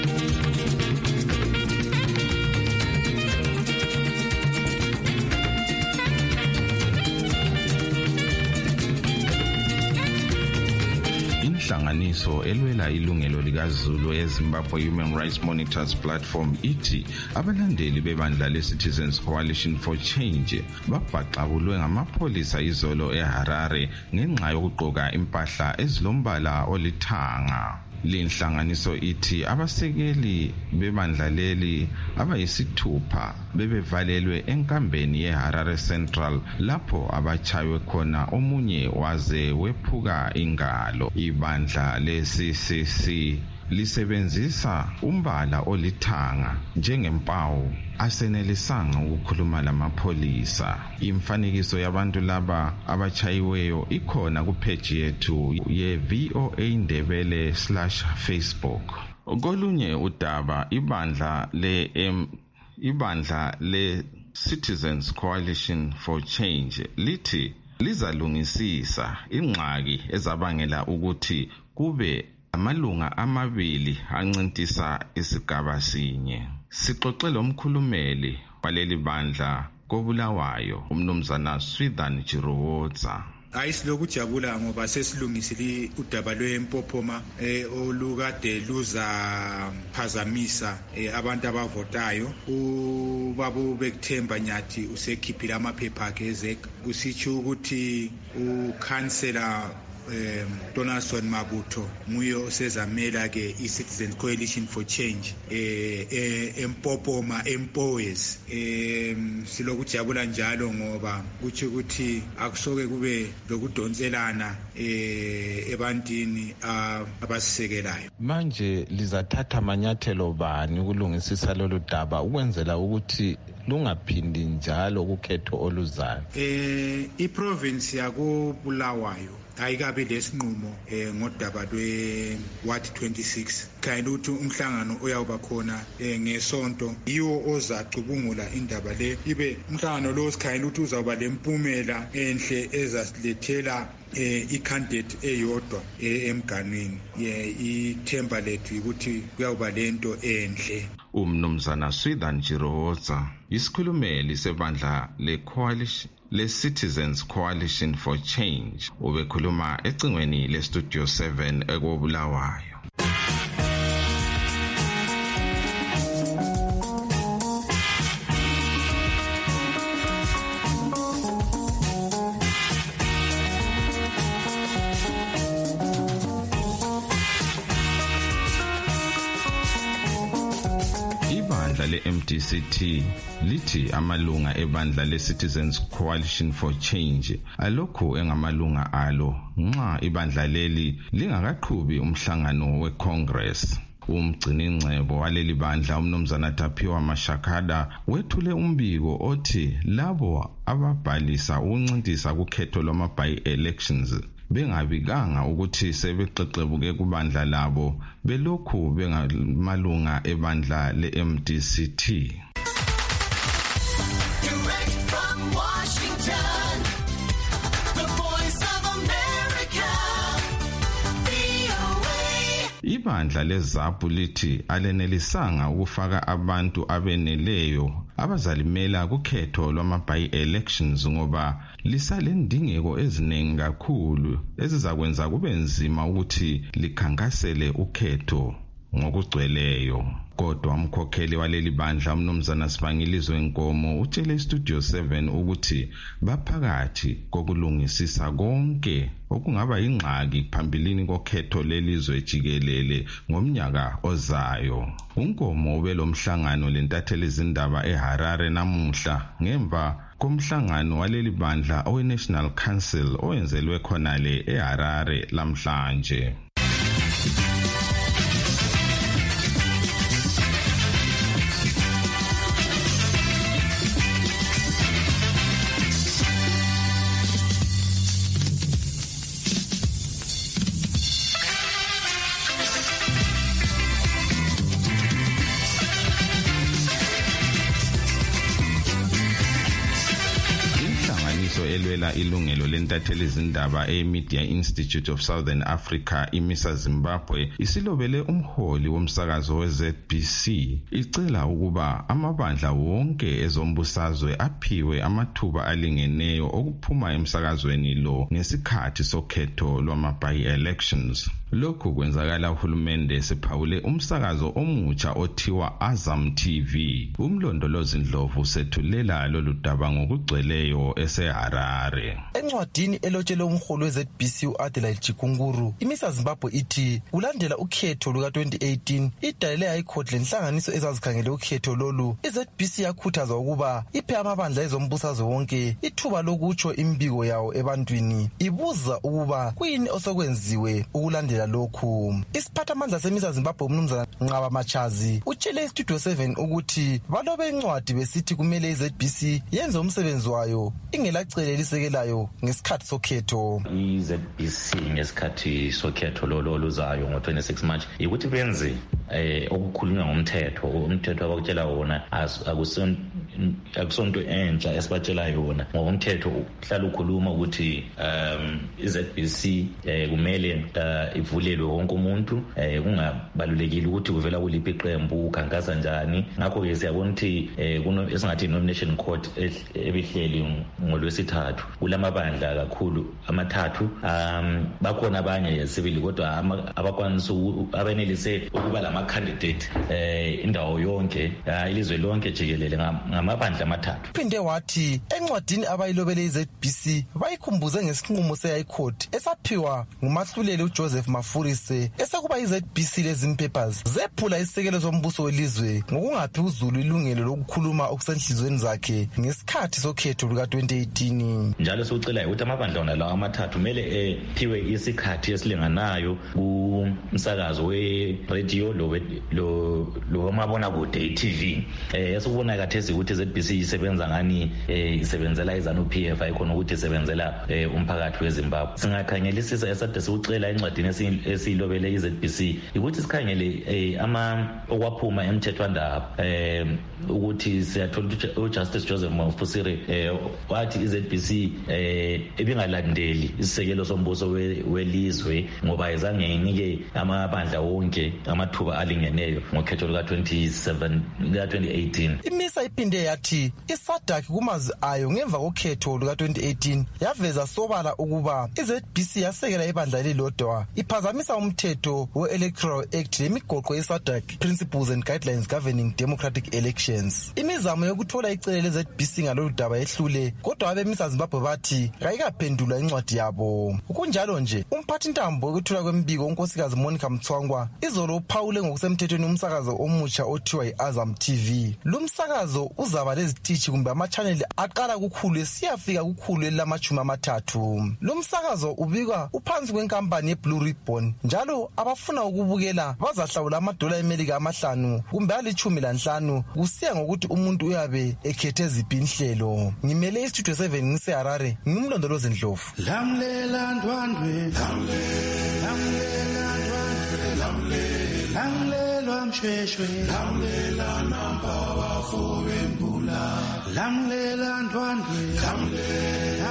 Inhlanganiso elwela ilungelo likaZulu eZimbabwe Human Rights Monitors Platform ithi abalandeli bebandla leCitizens Coalition for Change babhaqabulwe ngamapholisa izolo eHarare ngenxa yokugqoka impahla ezilombala olithanga. Linhlanganiso ithi abasekeli bebandla leli abayisithupha bebevalelwe enkambeni yeHarare Central lapho abachaywe khona omunye waze wephuka ingalo. Ibandla leCCC lisebenzisa umbala olithanga njengempawu asenelisanga ukukhuluma lamapholisa. Imfanekiso yabantu laba abachayiweyo ikhona kupage yethu ye-VOA Ndebele /Facebook. Kolunye udaba ibandla le Citizens Coalition for Change lithi lizalungisisa ingxaki ezabangela ukuthi kube amalunga amabili ancintisa isigaba sinye. Sixoxele umkhulumeli waleli bandla koBulawayo umnumzana Swithan Jirowoza. Ayisilokujabula ngoba sesilungisile udaba lwempophoma olukade luza phazamisa abantu abavotayo. Ubaba Bekuthemba Nyathi usekhiphile amaphepha akhe ezek kusitsho ukuthi ukhansela Donaldson Mabutho nguye osezamela ke iCitizens Coalition for Change empopoma empowers. Silokujabula njalo ngoba kuthi ukuthi akusoke kube lokudonselana ebantini abasisekelayo. Manje lizathatha amanyathelo bani ukulungisisa lolu daba ukwenzela ukuthi lungaphindi njalo kukhetho oluzayo. Iprovince yakubulawayo ayikabi lesinqumo ngodaba lwe-Ward 26 kanye ukuthi umhlangano uyawuba khona ngesonto yiwo ozacubungula indaba le ibe umhlangano lo sikhayela ukuthi uzawuba lempumela enhle ezasilethela i-candidate eyodwa emganwini ithemba lethu ukuthi kuyawuba lento enhle. Umnumzana Swithan Jiroza isikhulumeli sebandla le-coalition le-Citizens Coalition for Change ubekhuluma ecingweni le-Studio 7 ekobulawayo. le-MDCT lithi amalunga ebandla le-Citizens Coalition for Change alokhu engamalunga alo nxa ibandla leli lingakaqhubi umhlangano we-Congress. Umgciningcebo waleli bandla umnumzana Taphiwa Mashakada wethule umbiko othi labo ababhalisa ukuncintisa kukhetho lwama-by-elections bengabikanga ukuthi sebexexebuke kubandla labo belokhu bengamalunga ebandla le-MDCT. Direct from Washington, the Voice of America, VOA. Ibandla leZAPU lithi alenelisanga ukufaka abantu abeneleyo abazalimela kukhetho lwama-by-elections ngoba lisalendingeko eziningi kakhulu ezizakwenza kube nzima ukuthi likhankasele ukhetho ngokugcweleyo. Kodwa umkhokheli waleli bandla umnumzana Sibangilizwe Nkomo utshele iStudio 7 ukuthi baphakathi kokulungisisa konke okungaba ingxaki phambilini kokhetho lelizwe jikelele ngomnyaka ozayo. uNkomo ubelomhlangano lentatheli izindaba eHarare namuhla ngemva komhlangano waleli bandla owe-National Council owenzelwe khonale eHarare lamhlanje. Elwela ilungelo lentatheli izindaba eMedia Institute of Southern Africa iMISA Zimbabwe isilobele umholi womsakazo weZBC icela ukuba amabandla wonke ezombusazwe aphiwe amathuba alingeneyo okuphuma emsakazweni lo ngesikhathi sokhetho lwama-by-elections. Lokhu kwenzakala uhulumende sephawule umsakazo omutsha othiwa Azam TV. Umlondolozi Ndlovu sethulela lolu daba ngokugcweleyo eseHarare. Encwadini elotshele umholi weZBC uAdelaide Chikunguru, iMISA Zimbabwe ithi kulandela ukhetho luka-2018 idalele High Court lenhlanganiso ezazikhangele ukhetho lolu, iZBC yakhuthaza ukuba iphe amabandla ezombusazwe wonke ithuba lokutsho imbiko yawo ebantwini, ibuza ukuba kuyini osokwenziwe ukulandela lokhu. Isiphathamandla seMISA Zimbabwe umnumzana Nqaba Machazi utshele iStudio 7 ukuthi balobe incwadi besithi kumele iZBC yenze umsebenzi wayo ingelacele lisekelayo ngesikhathi sokhetho. iZBC ngesikhathi sokhetho loluzayo ngo-26 March ukuthi benze okukhulunywa ngomthetho abakutshela wona akusonto entsha esibatshela yona ngokomthetho uhlala ukhuluma ukuthi iZBC kumele ivulelwe wonke umuntu kungabalulekile ukuthi kuvela kuliphi iqembu ukhankasa njani. Ngakho-ke siyabona ukuthi esingathi i-nomination court ebihleli ngolwesithathu kulamabandla kakhulu amathathu bakhona abanye sibili kodwa abakwanisa abenelise ukuba lama-candidate indawo yonke ilizwe lonke jikelele ngamabandla amathathu. Phinde wathi encwadini abayilobele iZBC bayikhumbuze ngesinqumo se-High Court esaphiwa ngumahluleli uJoseph Mafurise esekuba iZBC lezi papers zephula isisekelo sombuso welizwe ngokungaphi uZulu ilungelo lokukhuluma okusenhlizweni zakhe ngesikhathi sokhetho luka-2018. Njalo sokucela ukuthi amabandla wona lawa amathathu kumele ephiwe isikhathi esilinganayo kumsakazo we-radio lo mabonakude i-TV. Esikubona kathesi ukuthi ZBC isebenza ngani isebenzela iZANU-PF ayikhona ukuthi isebenzela umphakathi weZimbabwe. Singakhangelisisa esade siucela encwadini esiyilobele iZBC ukuthi sikhangele okwaphuma emthethwandaba ukuthi siyathola uJustice Joseph Mofusire wathi iZBC ebingalandeli isisekelo sombuso welizwe ngoba ayizange inike amabandla wonke amathuba alingeneyo ngokhetho luka-2018. Imisa iphinde yathi iSADC kumazwi ayo ngemva kokhetho luka-2018 yaveza sobala ukuba iZBC yasekela ibandla elilodwa iphazamisa umthetho we-Electoral Act lemigoqo yeSADC Principles and Guidelines Governing Democratic Elections. Imizamo yokuthola icele leZBC ngalolu daba yehlule, kodwa abemisa Zimbabwe bathi kayikaphendulwa incwadi yabo. Kunjalo nje umphathintambo wokuthola kwembiko unkosikazi Monica Mthwangwa izolo uphawule ngokusemthethweni umsakazo omutsha othiwa yi-Azam TV. Lo msakazo uzaba lezitishi kumbe ama-channel aqala kukhulu siyafika kukhulu elama-30. Lo msakazo ubikwa uphansi kwenkampani yeBlue Ribbon, njalo abafuna ukubukela bazahlawula $5 5 kumbe $15 kusiya ngokuthi umuntu uyabe ekhethe ziphi inhlelo. Ngimele iStudio 7 ngiseHarare, ngimlondolozi Ndlovu. Lamlela ndwandwe, lamlela mshweshwe, lamlela namba bafo bembula, lamlela ndwandwe, lamlela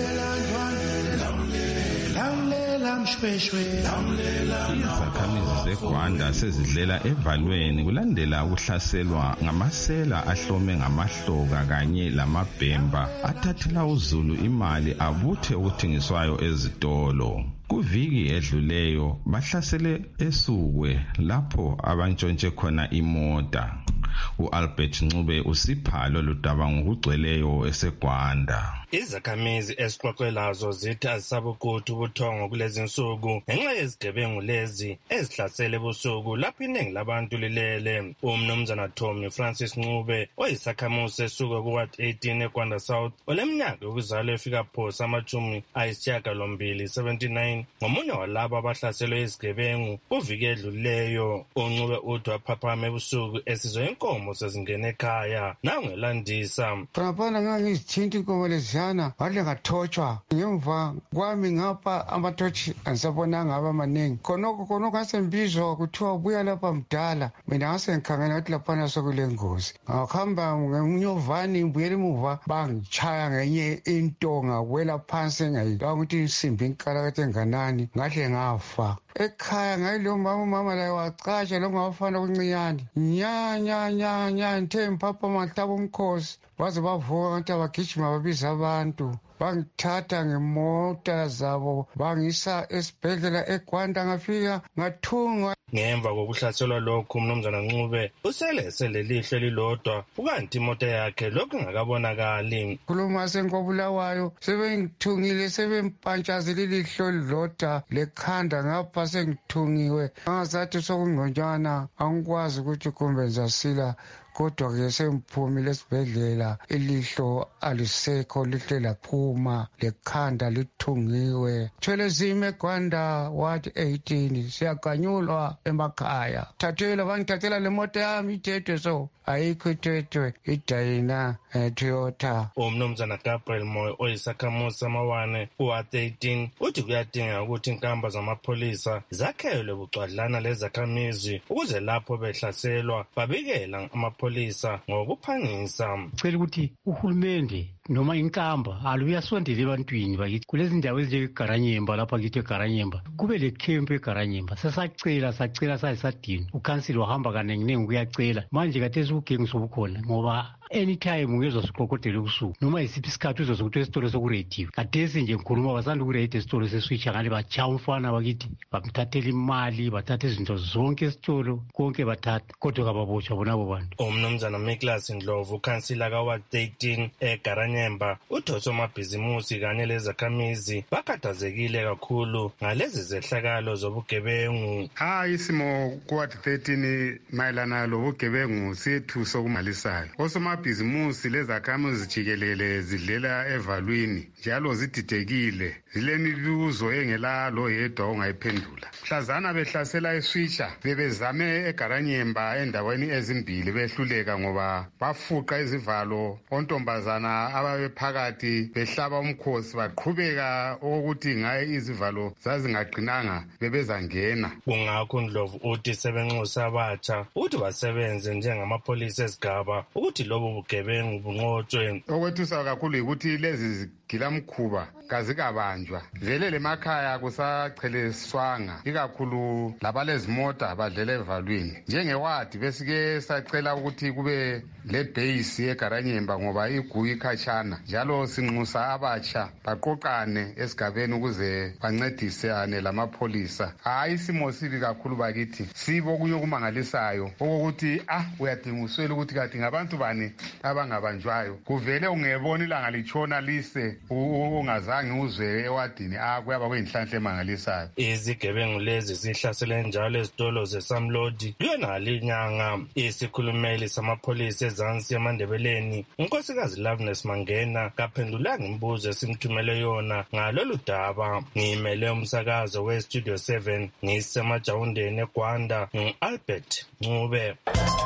mshweshwe, lamlela. Izakhamizi zeGwanda sezidlela evalweni kulandela ukuhlaselwa ngamasela ahlome ngamahloka kanye lamabhemba athathela uZulu imali abuthe ukuthengiswayo ezitolo. Kuviki edluleyo bahlasele eSukwe lapho abantshontshe khona imota. uAlbert Ncube usiphalo ludaba ngokugcweleyo eseGwanda. Izakhamizi esixoxelazo zithi azisabukuthi ubuthongo kulezi nsuku ngenxa yezigebengu lezi ezihlasele ebusuku lapho iningi labantu lilele. Umnumzana Tommy Francis Ncube oyisakhamuzi esuka kuWard 18 eGwanda South oleminyaka yokuzalwa efika phosa ama-79 ngomunye walabo abahlaselwe izigebengu kuviki edluleyo. uNcube uthi waphaphama ebusuku esizwe inkomo sezingene ekhaya nangelandisa. Khonapha ngangizithinta inkomo leziyana wadle ngathotshwa ngemva kwami ngapha amathotshi angisabonanga aba maningi. Khonokho ngasembizwa kuthiwa ubuya lapha mdala, mina ngasengikhangela ukuthi laphana sekule ngozi. Ngahamba ngenyovani ngibuyela emuva bangitshaya ngenye into ngawela phansi engayidwa ukuthi insimbi inkalakathe enganani ngahle ngafa. Ekhaya ngayilo umama laye wacasha lo ngawafana okuncinyane nya nthe mpapha mahlaba umkhosi baze bavuka kanti abagijima babiza abantu bangithatha ngemota zabo bangisa esibhedlela eGwanda ngafika ngathungwa. Ngemva kokuhlaselwa lokhu umnumzana Ncube uselele lihle lilodwa ukanti imoto yakhe lokhu ngakabonakali. Khuluma senkobulawayo sebengithungile sebempantshazile ilihlo lilodwa lekhanda ngapha sengithungiwe ngazathi sokungconywana angikwazi ukuthi kumbe ngizasila. Kodwa ke semphumile esibhedlela ilihlo alisekho lihle laphuma lekhanda lithungiwe. Thwele zime eGwanda Ward 18 siyaganyulwa emakhaya. Bangithathela le moto yami ithethwe so ayikho ithethwe iDayina Toyota. Umnumzana Gabriel Moyo oyisakhamuzi samawane kuWard 18 uthi kuyadingeka ukuthi inkamba zamapholisa zakhelwe bucwadlana lezakhamizi ukuze lapho behlaselwa babikela amapholisa ngokuphangisa. Cela ukuthi uhulumende noma inkamba aluyasondela ebantwini bakithi kulezi ndawo ezinjengeGaranyemba lapha kithi eGaranyemba kube le camp eGaranyemba. Sasacela sayisadini ukhansili wahamba kanenginengi kuyacela manje kathesi ubugengu sobukhona ngoba anytime ungezwa siqoqodela ubusuku noma yisiphi isikhathi uzozwa ukuthi esitolo sokurediwe. Kathesi nje ngikhuluma basanda ukuredi esitolo seswitcha ngale batshaya umfana bakithi bamthathela imali bathatha izinto zonke esitolo konke bathatha kodwa kababotshwa bonabo bantu. Umnumzana Miklas Ndlovu ukhansila kaWard 18 eGaranyemba eGaranyemba uthosomabhizimusi kanye lezakhamizi bakhathazekile kakhulu ngalezi zehlakalo zobugebengu. Isimo kuward 13 mayelana lobugebengu siyethuso kumalisayo. Osomabhizimusi lezakhamizi jikelele zidlela evalwini njalo zididekile, zilemibuzo engelalo yedwa ongayiphendula. Mhlazana behlasela eSwisha bebezame eGaranyemba endaweni ezimbili behluleka ngoba bafuqa izivalo, ontombazana ababephakathi behlaba umkhosi baqhubeka ukuthi ngaye izivalo zazingaqinanga bebezangena. Kungakho Ndlovu uthi sebenxusa abatsha ukuthi basebenze njengamapholisa esigaba ukuthi lobo bugebengu bunqotshwe. Okwethusa kakhulu ukuthi lezi gilamkhuba kazikabanjwa, vele lemakhaya kusacheleswanga, ikakhulu labalezimota badlela evalwini. Njengewadi besike sacela ukuthi kube le base eGaranyemba ngoba igugu ikhatshana, njalo sinxusa abatsha baqoqane esigabeni ukuze bancedisane lamapholisa. Isimo sibi kakhulu bakithi, sibo kunye okumangalisayo okokuthi uyadinga uswele ukuthi kade ngabantu bani abangabanjwayo. Kuvele ungebona ilanga litshona lise ungazange uzwe ewadini kuyaba kuyinhlanhla emangalisayo. Izigebengu lezi zihlasele njalo ezitolo zeSamlodi kuyona linyanga. Isikhulumeli samapholisa eZansi eMandebeleni unkosikazi Loveness Mangena kaphendulanga imibuzo esimthumele yona ngalolu daba. Ngimele umsakazo weStudio 7 ngisemajawundeni eGwanda Albert Ncube.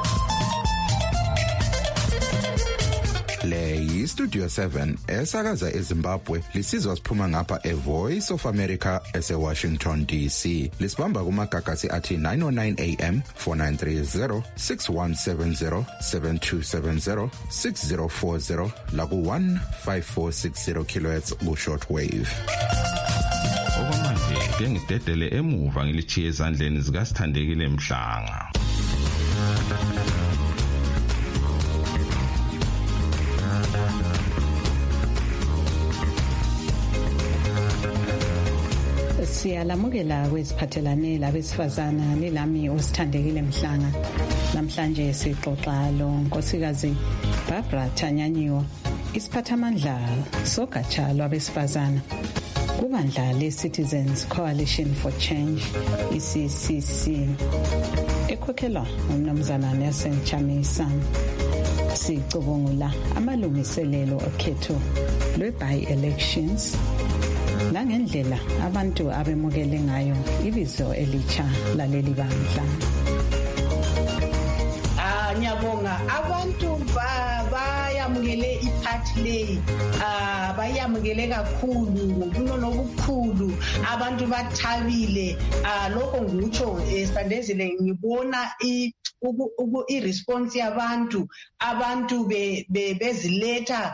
Le yiStudio 7 esakaza eZimbabwe lisizwa siphuma ngapha eVoice of America eseWashington DC. Lisibamba kumagagasi athi 909 AM 4930 6170 7270 6040 laku 15460 kHz ku shortwave. Okwamanje ke ngidedele emuva ngilichiye ezandleni zikaSithandekile Mhlanga. Siyalamukela kweziphathelane labesifazana lelami uSithandekile Mhlanga. Namhlanje sixoxa lo nkosikazi Barbara Thanyanyiwa, isiphathamandla sogatsha lwabesifazana kubandla le-Citizens Coalition for Change, ECCC, ekhokhelwa umnumzana Nelson Chamisa. Sicubungula amalungiselelo okhetho lwe-by-elections langendlela abantu abemukele ngayo ibizo elitsha laleli bandla. Ngiyabonga abantu bayamukele iphathi leyi, bayamukele kakhulu ngobunono obukhulu, abantu bathabile. Lokho ngikutsho Sandezile, ngibona i-response yabantu, abantu beziletha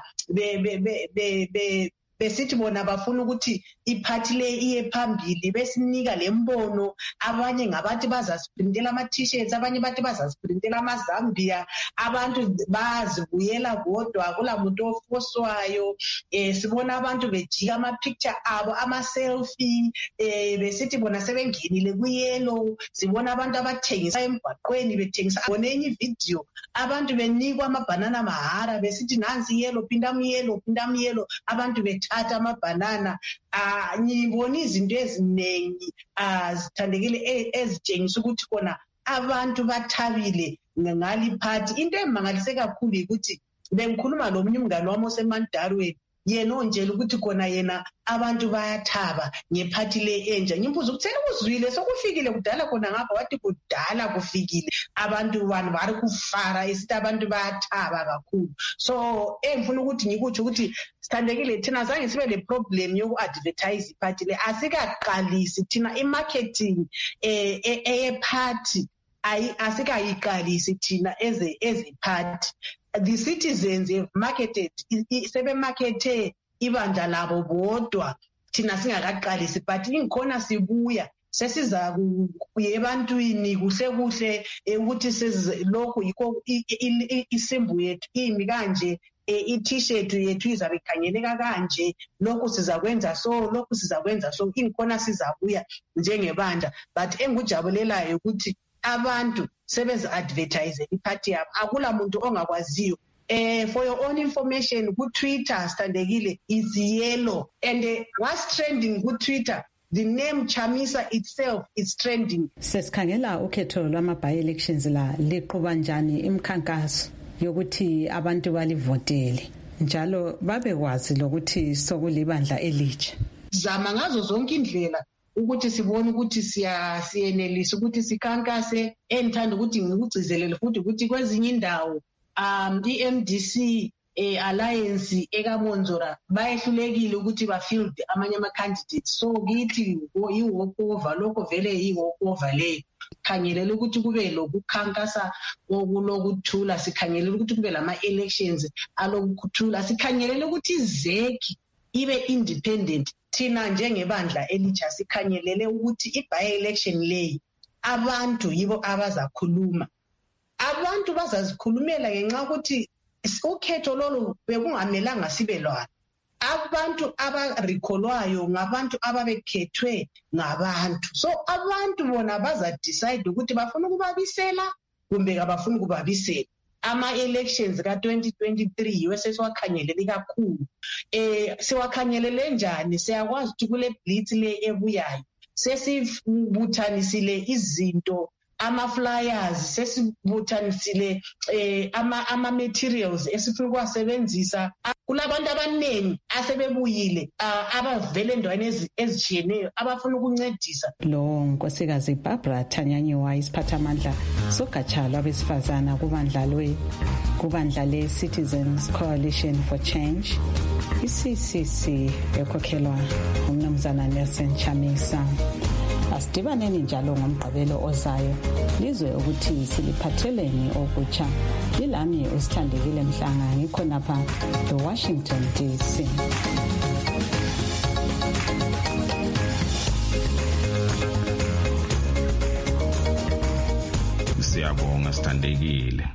besithi bona bafuna ukuthi iphathi le iye phambili, besinika lembono. Abanye ngabathi bazasiprintela ama-t-shirts, abanye bathi bazasiprintela amazambia. Abantu bazibuyela kodwa, akula muntu ofoswayo. Sibona abantu bejika ama-picture abo, ama-selfie. Besithi bona sebengenile kuyelo. Sibona abantu abathengisa emgwaqweni bethengisa. Bona enye ivideo abantu benikwa amabhanana mahara, besithi nansi yelo, pinda muyelo, pinda muyelo. Abantu bethatha amabhanana. Ngibona izinto eziningi Zithandekile ezitshengisa ukuthi kona abantu bathabile ngali phathi. Into emangalise kakhulu ukuthi bengikhuluma lomunye umngane wami osemandarweni, yena onjela ukuthi kona yena abantu bayathaba ngephathi le enja. Ngimbuza ukuthi ukuzwile sokufikile kudala khona ngapha? Wathi kudala kufikile, abantu bari kufara, esithi abantu bayathaba kakhulu. So engifuna ukuthi ngikutsho ukuthi Sithandekile, thina zange sibe le problem yoku-advertise iphathi le. Asikaqalisi thina i-marketing eyephathi, asikayiqalisi thina eziphathi. The Citizens have marketed, sebemarkethe ibandla labo bodwa, thina singakaqalisi. But ingikhona sibuya sesiza ebantwini kuhle kuhle ukuthi lokhu yikho isimbu yethu imi kanje, i-t-shirt yethu izabe ikhangeleka kanje, lokhu sizakwenza so, lokhu sizakwenza so. Ingikhona sizabuya njengebandla, but engikujabulelayo ukuthi abantu sebezi-advertise iphathi yabo. Akula muntu ongakwaziyo For your own information, ku-Twitter, Standekile, is yellow. And what's trending ku-Twitter? The name Chamisa itself is trending. Sesikhangela ukhetho lwama-by-elections la liqhuba njani imkhankaso yokuthi abantu balivotele njalo babekwazi lokuthi sokulibandla elitsha. Zama ngazo zonke indlela ukuthi sibone ukuthi siyenelisa ukuthi sikhankase. Endithanda ukuthi ngikugcizelele futhi ukuthi kwezinye indawo i-MDC alliance ekaMonzora bayehlulekile ukuthi bafield amanye ama-candidates. So kithi i-walkover, lokho vele i-walkover leyo. Sikhangelela ukuthi kube lokukhankasa okulokuthula, sikhangelela ukuthi kube lama-elections alokuthula, sikhangelela ukuthi izeki ibe independent. Thina njengebandla elitsha sikhangelele ukuthi i-by-election leyi abantu yibo abazakhuluma. Abantu bazazikhulumela ngenxa ukuthi ukhetho lolu bekungamelanga sibe lwana. Abantu abarikholwayo ngabantu ababekhethwe ngabantu. So abantu bona bazadecide ukuthi bafuna ukubabisela kumbe abafuna ukubabisela. Ama-elections ka-2023 yiwe sesiwakhangelele kakhulu. Siwakhangelele njani? Siyakwazi ukuthi kule blitz le ebuyayo sesibuthanisile izinto, ama-flyers, sesibuthanisile ama-materials esifuna ukuwasebenzisa. Kulabantu abaningi asebebuyile abavele endaweni ezitshiyeneyo abafuna ukuncedisa. Lo nkosikazi Barbara Thanyanyiwa, isiphathamandla sogatsha lwabesifazana kubandla le-Citizens Coalition for Change, i-CCC, ekhokhelwa umnumzana Nelson Chamisa. Asidibaneni njalo ngomgqibelo ozayo lizwe ukuthi siliphatheleni okutsha. Lilami uSithandekile Mhlanga, ngikhonapha eWashington DC. Siyabonga Sithandekile.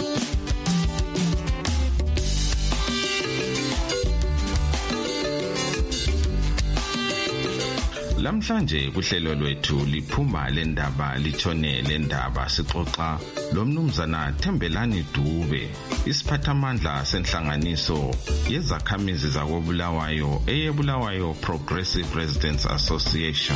Lamhlanje kuhlelo lwethu liphuma lendaba lithone lendaba sixoxa lomnumzana Thembelani Dube, isiphathamandla senhlanganiso yezakhamizi zakoBulawayo eyeBulawayo Progressive Residents Association.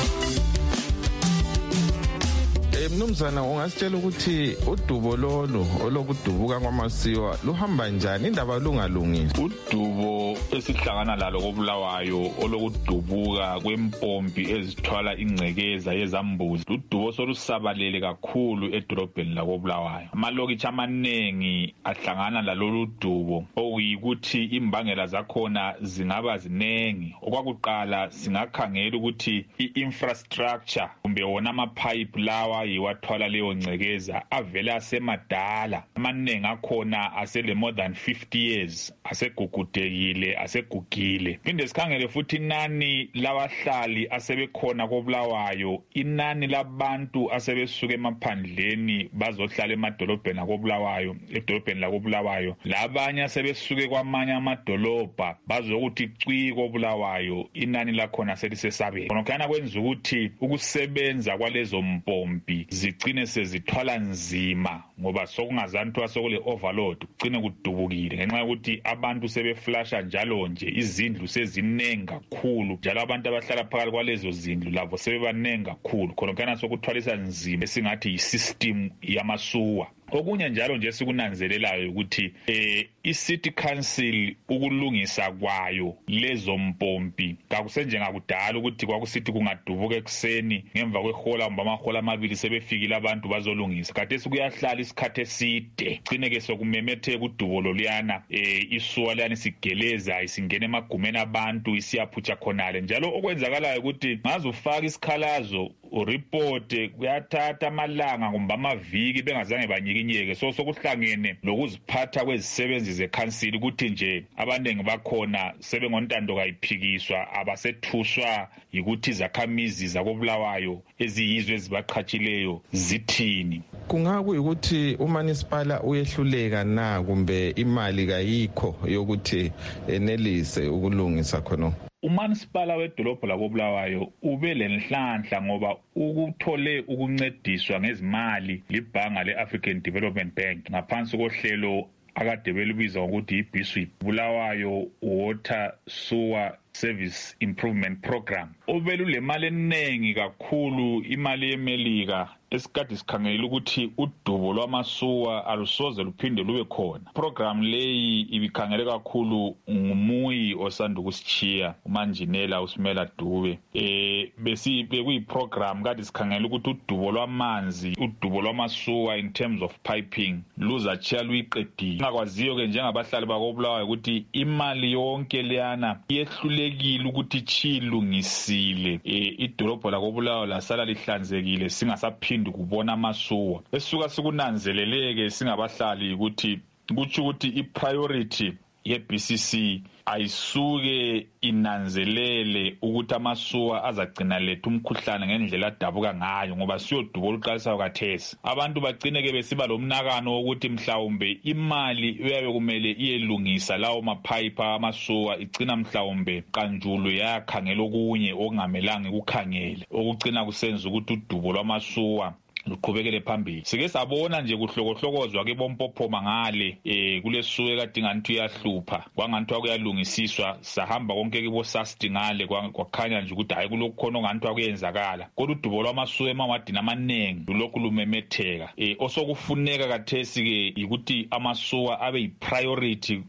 Mnumzana, ungasitshela ukuthi udubo lolu olokudubuka kwamasiwa luhamba njani, indaba lungalungile? Udubo esihlangana lalo koBulawayo olokudubuka kwempompi ezithwala ingcekeza yezambuzi, udubo solusabalele kakhulu edolobheni lakoBulawayo. Amalokitshi amanengi ahlangana lalolu dubo, okuyikuthi imbangela zakhona zingaba zinengi. Okwakuqala singakhangela ukuthi i-infrastructure kumbe wona amapipe lawa yiwathwala leyo ngcekeza avela asemadala, amanengi akhona asele more than 50 years, asegugudekile, asegugile. Phinde sikhangele futhi inani labahlali asebekhona koBulawayo, inani labantu asebesuka emaphandleni bazohlala emadolobheni akoBulawayo, edolobheni lakoBulawayo, labanye asebesuke kwamanye amadolobha bazokuthi cwi koBulawayo, inani lakhona selisesabeni. Khona kwenza ukuthi ukusebenza kwalezo mpompi zigcine sezithwala nzima ngoba sokungazanthwa sokule overload, kugcine kudubukile ngenxa yokuthi abantu sebeflasha njalo nje, izindlu sezinengi kakhulu, njalo abantu abahlala phakathi kwalezo zindlu labo sebebanengi kakhulu. Khona sokuthwalisa nzima esingathi yi-system yamasuwa. Okunye njalo nje sikunanzelelayo ukuthi i-City Council ukulungisa kwayo lezo mpompi kakusenjengakudala ukuthi kwakusithi kungadubuka ekuseni ngemva kwehola kumbe amahola amabili sebefikile abantu bazolungisa. Khathesi kuyahlala isikhathi eside, gcine ke sokumemetheka udubo loluyana, isuwa liyani sigeleza isingena emagumeni abantu isiyaphutsha khonale. Njalo okwenzakalayo ukuthi ngaze ufaka isikhalazo uriport kuyathatha amalanga kumbe amaviki bengazange banyikinyeke. So sokuhlangene lokuziphatha kwezisebenzi ze-council ukuthi nje abaningi bakhona sebengontando kayiphikiswa, abasethuswa yikuthi izakhamizi zakoBulawayo eziyizwe ezibaqhatshileyo zithini. Kungakuyikuthi uManisipala uyehluleka na kumbe imali kayikho yokuthi enelise ukulungisa khona? Umanisipala wedolobho lakoBulawayo ube lenhlanhla ngoba ukuthole ukuncediswa ngezimali libhanga le-African Development Bank ngaphansi kohlelo akade belubiza ngokuthi i-BSWIP, Bulawayo Water Sewer Service Improvement Program. Obelule mali eningi kakhulu, imali yeMelika esikade sikhangela ukuthi udubo lwamasuwa alusoze luphinde lube khona. Program leyi ibikhangele kakhulu ngumuyi osanda ukusitshiya umanjinela uSimela Dube. Besibe kuyiprogram kade sikhangela ukuthi udubo lwamanzi, udubo lwamasuwa in terms of piping luzatshiya luyiqedile. Ngakwaziyo ke njengabahlali bakobulawayo ukuthi imali yonke leyana yehlulekile ukuthi chilungisile idolobho lakobulawayo lasala lihlanzekile singasaphindi kubona amasuwa. Esuka sikunanzeleleke singabahlali ukuthi kuthi ukuthi ipriority ye-BCC ayisuke inanzelele ukuthi amasuwa azagcina lethu umkhuhlane ngendlela adabuka ngayo, ngoba siyodubo oluqalisayo kathesi. Abantu bagcineke besiba lomnakano wokuthi mhlawumbe imali uyabe kumele iyelungisa lawo mapipe amasuwa igcina mhlawumbe kanjulu yakhangela okunye okungamelanga ikukhangele, okugcina kusenza ukuthi udubo lwamasuwa luqhubekele phambili. Sike sabona nje kuhlokohlokozwa ke bompophoma ngale kulesuke kade ngathi uyahlupha kwangathi kuyalungisiswa, sahamba konke kibo sasti ngale kwakhanya nje ukuthi hayi kulokho khona ongathi akuyenzakala, kodwa udubo lwamasuwa emawadini amaningi lokhu lumemetheka. Osokufuneka kathesi ke ukuthi amasuwa abe yipriority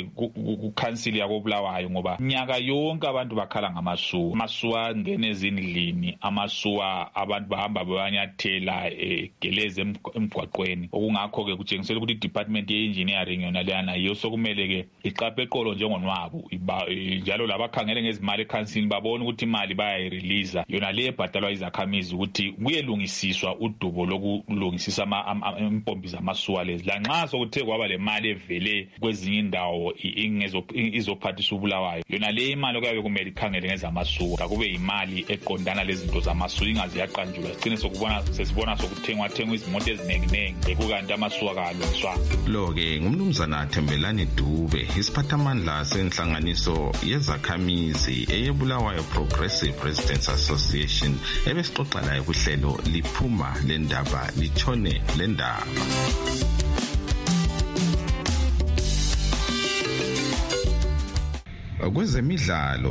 ku council yakobulawayo, ngoba nyaka yonke abantu bakhala ngamasuwa. Amasuwa ngene ezindlini, amasuwa abantu bahamba bewanyathela geleze emgwaqweni, okungakho ke kutshengisela ukuthi i-department ye-engineering yona leyana yiyo sokumele ke iqaphe eqolo njengonwabo, njalo labakhangele ngezimali ekhansini babona ukuthi imali bayayireleasa yona le ebhadalwa izakhamizi ukuthi kuyelungisiswa udubo lokulungisisa impompi zamasuwa lezi. Lanxa sokuthe kwaba le mali evele kwezinye indawo izophathisa ubulawayo, yona le imali okuyabe kumele ikhangele ngezamasuwa kakube imali eqondana lezinto zamasuwa, ingaze yaqanjulwa sigcine sesibona sokuthengwa izimoto ezinenginengi ekukanti amasuwa kalungiswa. Lo-ke ngumnumzana Thembelani Dube, isiphathamandla senhlanganiso yezakhamizi eyeBulawayo Progressive Residents Association, ebesixoxa laye kuhlelo liphuma lendaba litshone lendaba. Kwezemidlalo,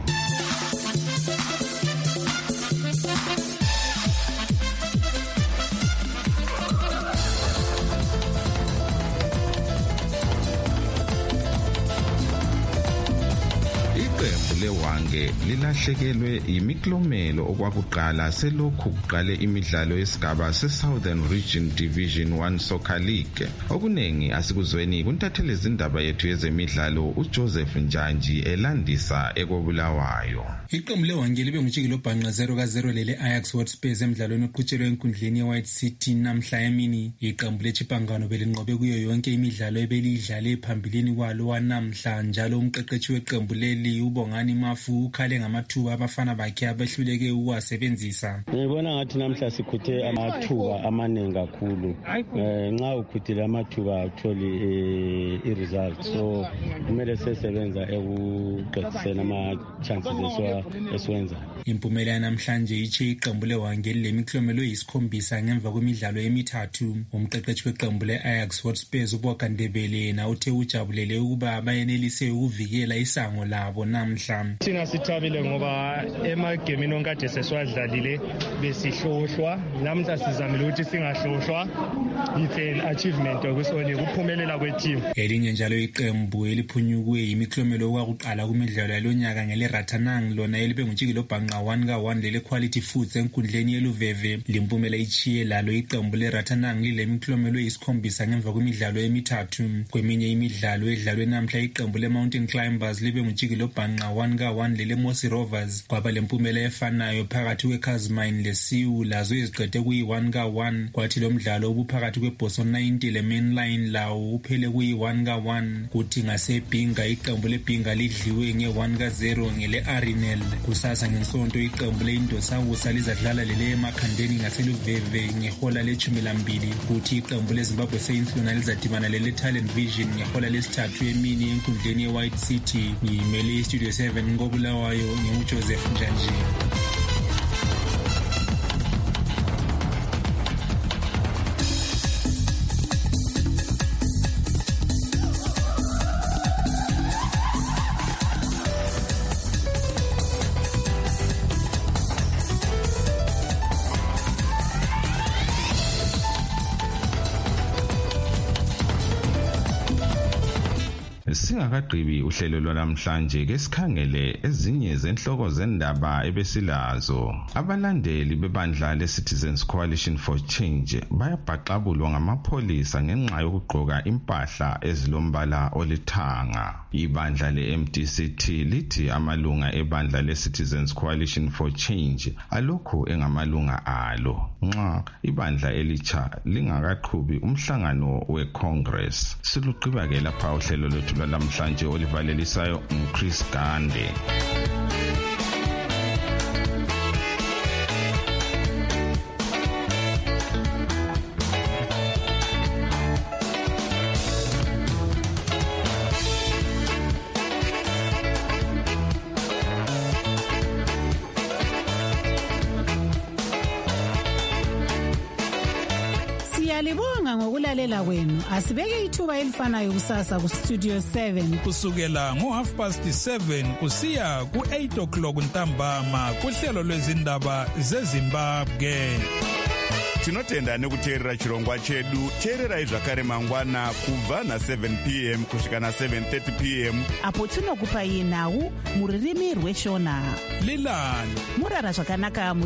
lewange lilahlekelwe imiklomelo okwakuqala selokhu kuqale imidlalo yesigaba se-Southern Region Division 1 Soccer League. Okunengi asikuzweni kuntathele izindaba yethu yezemidlalo uJoseph Njanji elandisa ekobulawayo. Iqembu lewange libe ngujikelo bhanqa 0-0 lele Ajax Hotspurs emidlalweni oqhutshelwe enkundleni ye-White City namhla emini. Iqembu lechipangano belinqobe kuyo yonke imidlalo ebelidlale phambilini kwalo wanamhla, njalo umqeqeshi weqembu leli uBongani Mafu ukhale ngamathuba abafana bakhe abehluleke ukuwasebenzisa. Ngibona ngathi namhla sikhuthe amathuba amaningi kakhulu. Nxa ukhuthile amathuba utholi i-result, so kumele sesebenza ekuqediseni ama-chances esiwenza. Impumela yanamhlanje iche iqembu lewange lemiklomelo eyisikhombisa ngemva kwemidlalo emithathu. Umqeqeshi weqembu le-Ajax Hotspurs uBokandebele na uthe ujabulele ukuba bayenelise ukuvikela isango labo namhla. Thina sithabile ngoba emagemini onkade sesiwadlalile besihlohlwa, namhla sizamile ukuthi singahlohlwa. It's an achievement okusone kuphumelela kweteam. Elinye njalo iqembu eliphunyukwe yimiklomelo okwakuqala kumidlalo yalonyaka ngeleRatanang, lona elibe ngujikelo bhanqa 1-1 lele Quality Foods enkundleni yeLuveve. Limpumela ichiye lalo iqembu leRatanang lile miklomelo eyisikhombisa ngemva kwemidlalo emithathu. Kweminye imidlalo edlalwe namhla iqembu leMountain Climbers libe ngujikelo bhanqa 1-1 lele Mosi Rovers. Kwaba lempumela efanayo phakathi kweKazmine leSiu, lazo eziqede kuyi-1-1. Kwathi lo mdlalo ubuphakathi kweBoso 90 leMainline lawo uphele kuyi-1-1. Kuthi ngaseBhinga iqembu leBhinga lidliwe nge-1-0 ngele-Arinel. Kusasa ngesonto iqembu le-Indosawusa lizadlala lele eMakhandeni ngaseLuveve ngehola le-12. Kuthi iqembu leZimbabwe Saints lona lizadibana lele-Talent Vision ngehola lesithathu emini enkundleni ye-White City. Ngimele iStudio 7 ngobulawayo nginguJoseph Njanji. Singakagqibi uhlelo lwanamhlanje ke sikhangele ezinye zenhloko zendaba ebesilazo. Abalandeli bebandla le-Citizens Coalition for Change bayabhaqabulwa ngamapholisa ngenxa yokugqoka impahla ezilombala olithanga. Ibandla le-MDCT lithi amalunga ebandla le-Citizens Coalition for Change alokhu engamalunga alo nxa ibandla elitsha lingakaqhubi umhlangano we-Congress. Siluqiba ke lapha uhlelo lwethu lwalamhlanje olivalelisayo uChris Gande. Siyalibonga ngokulalela kwenu. Asibeke ithuba elifanayo kusasa ku Studio 7 kusukela ngo7:30 kusiya ku8 ntambama kuhlelo lwezindaba zeZimbabwe. Tinotenda nekuteerera chirongwa chedu. Teererai zvakare mangwana kubva na7 p.m. kusvika na7:30 p.m. apo tinokupai nhau muririmi rweshona. Lilani murara zvakanaka.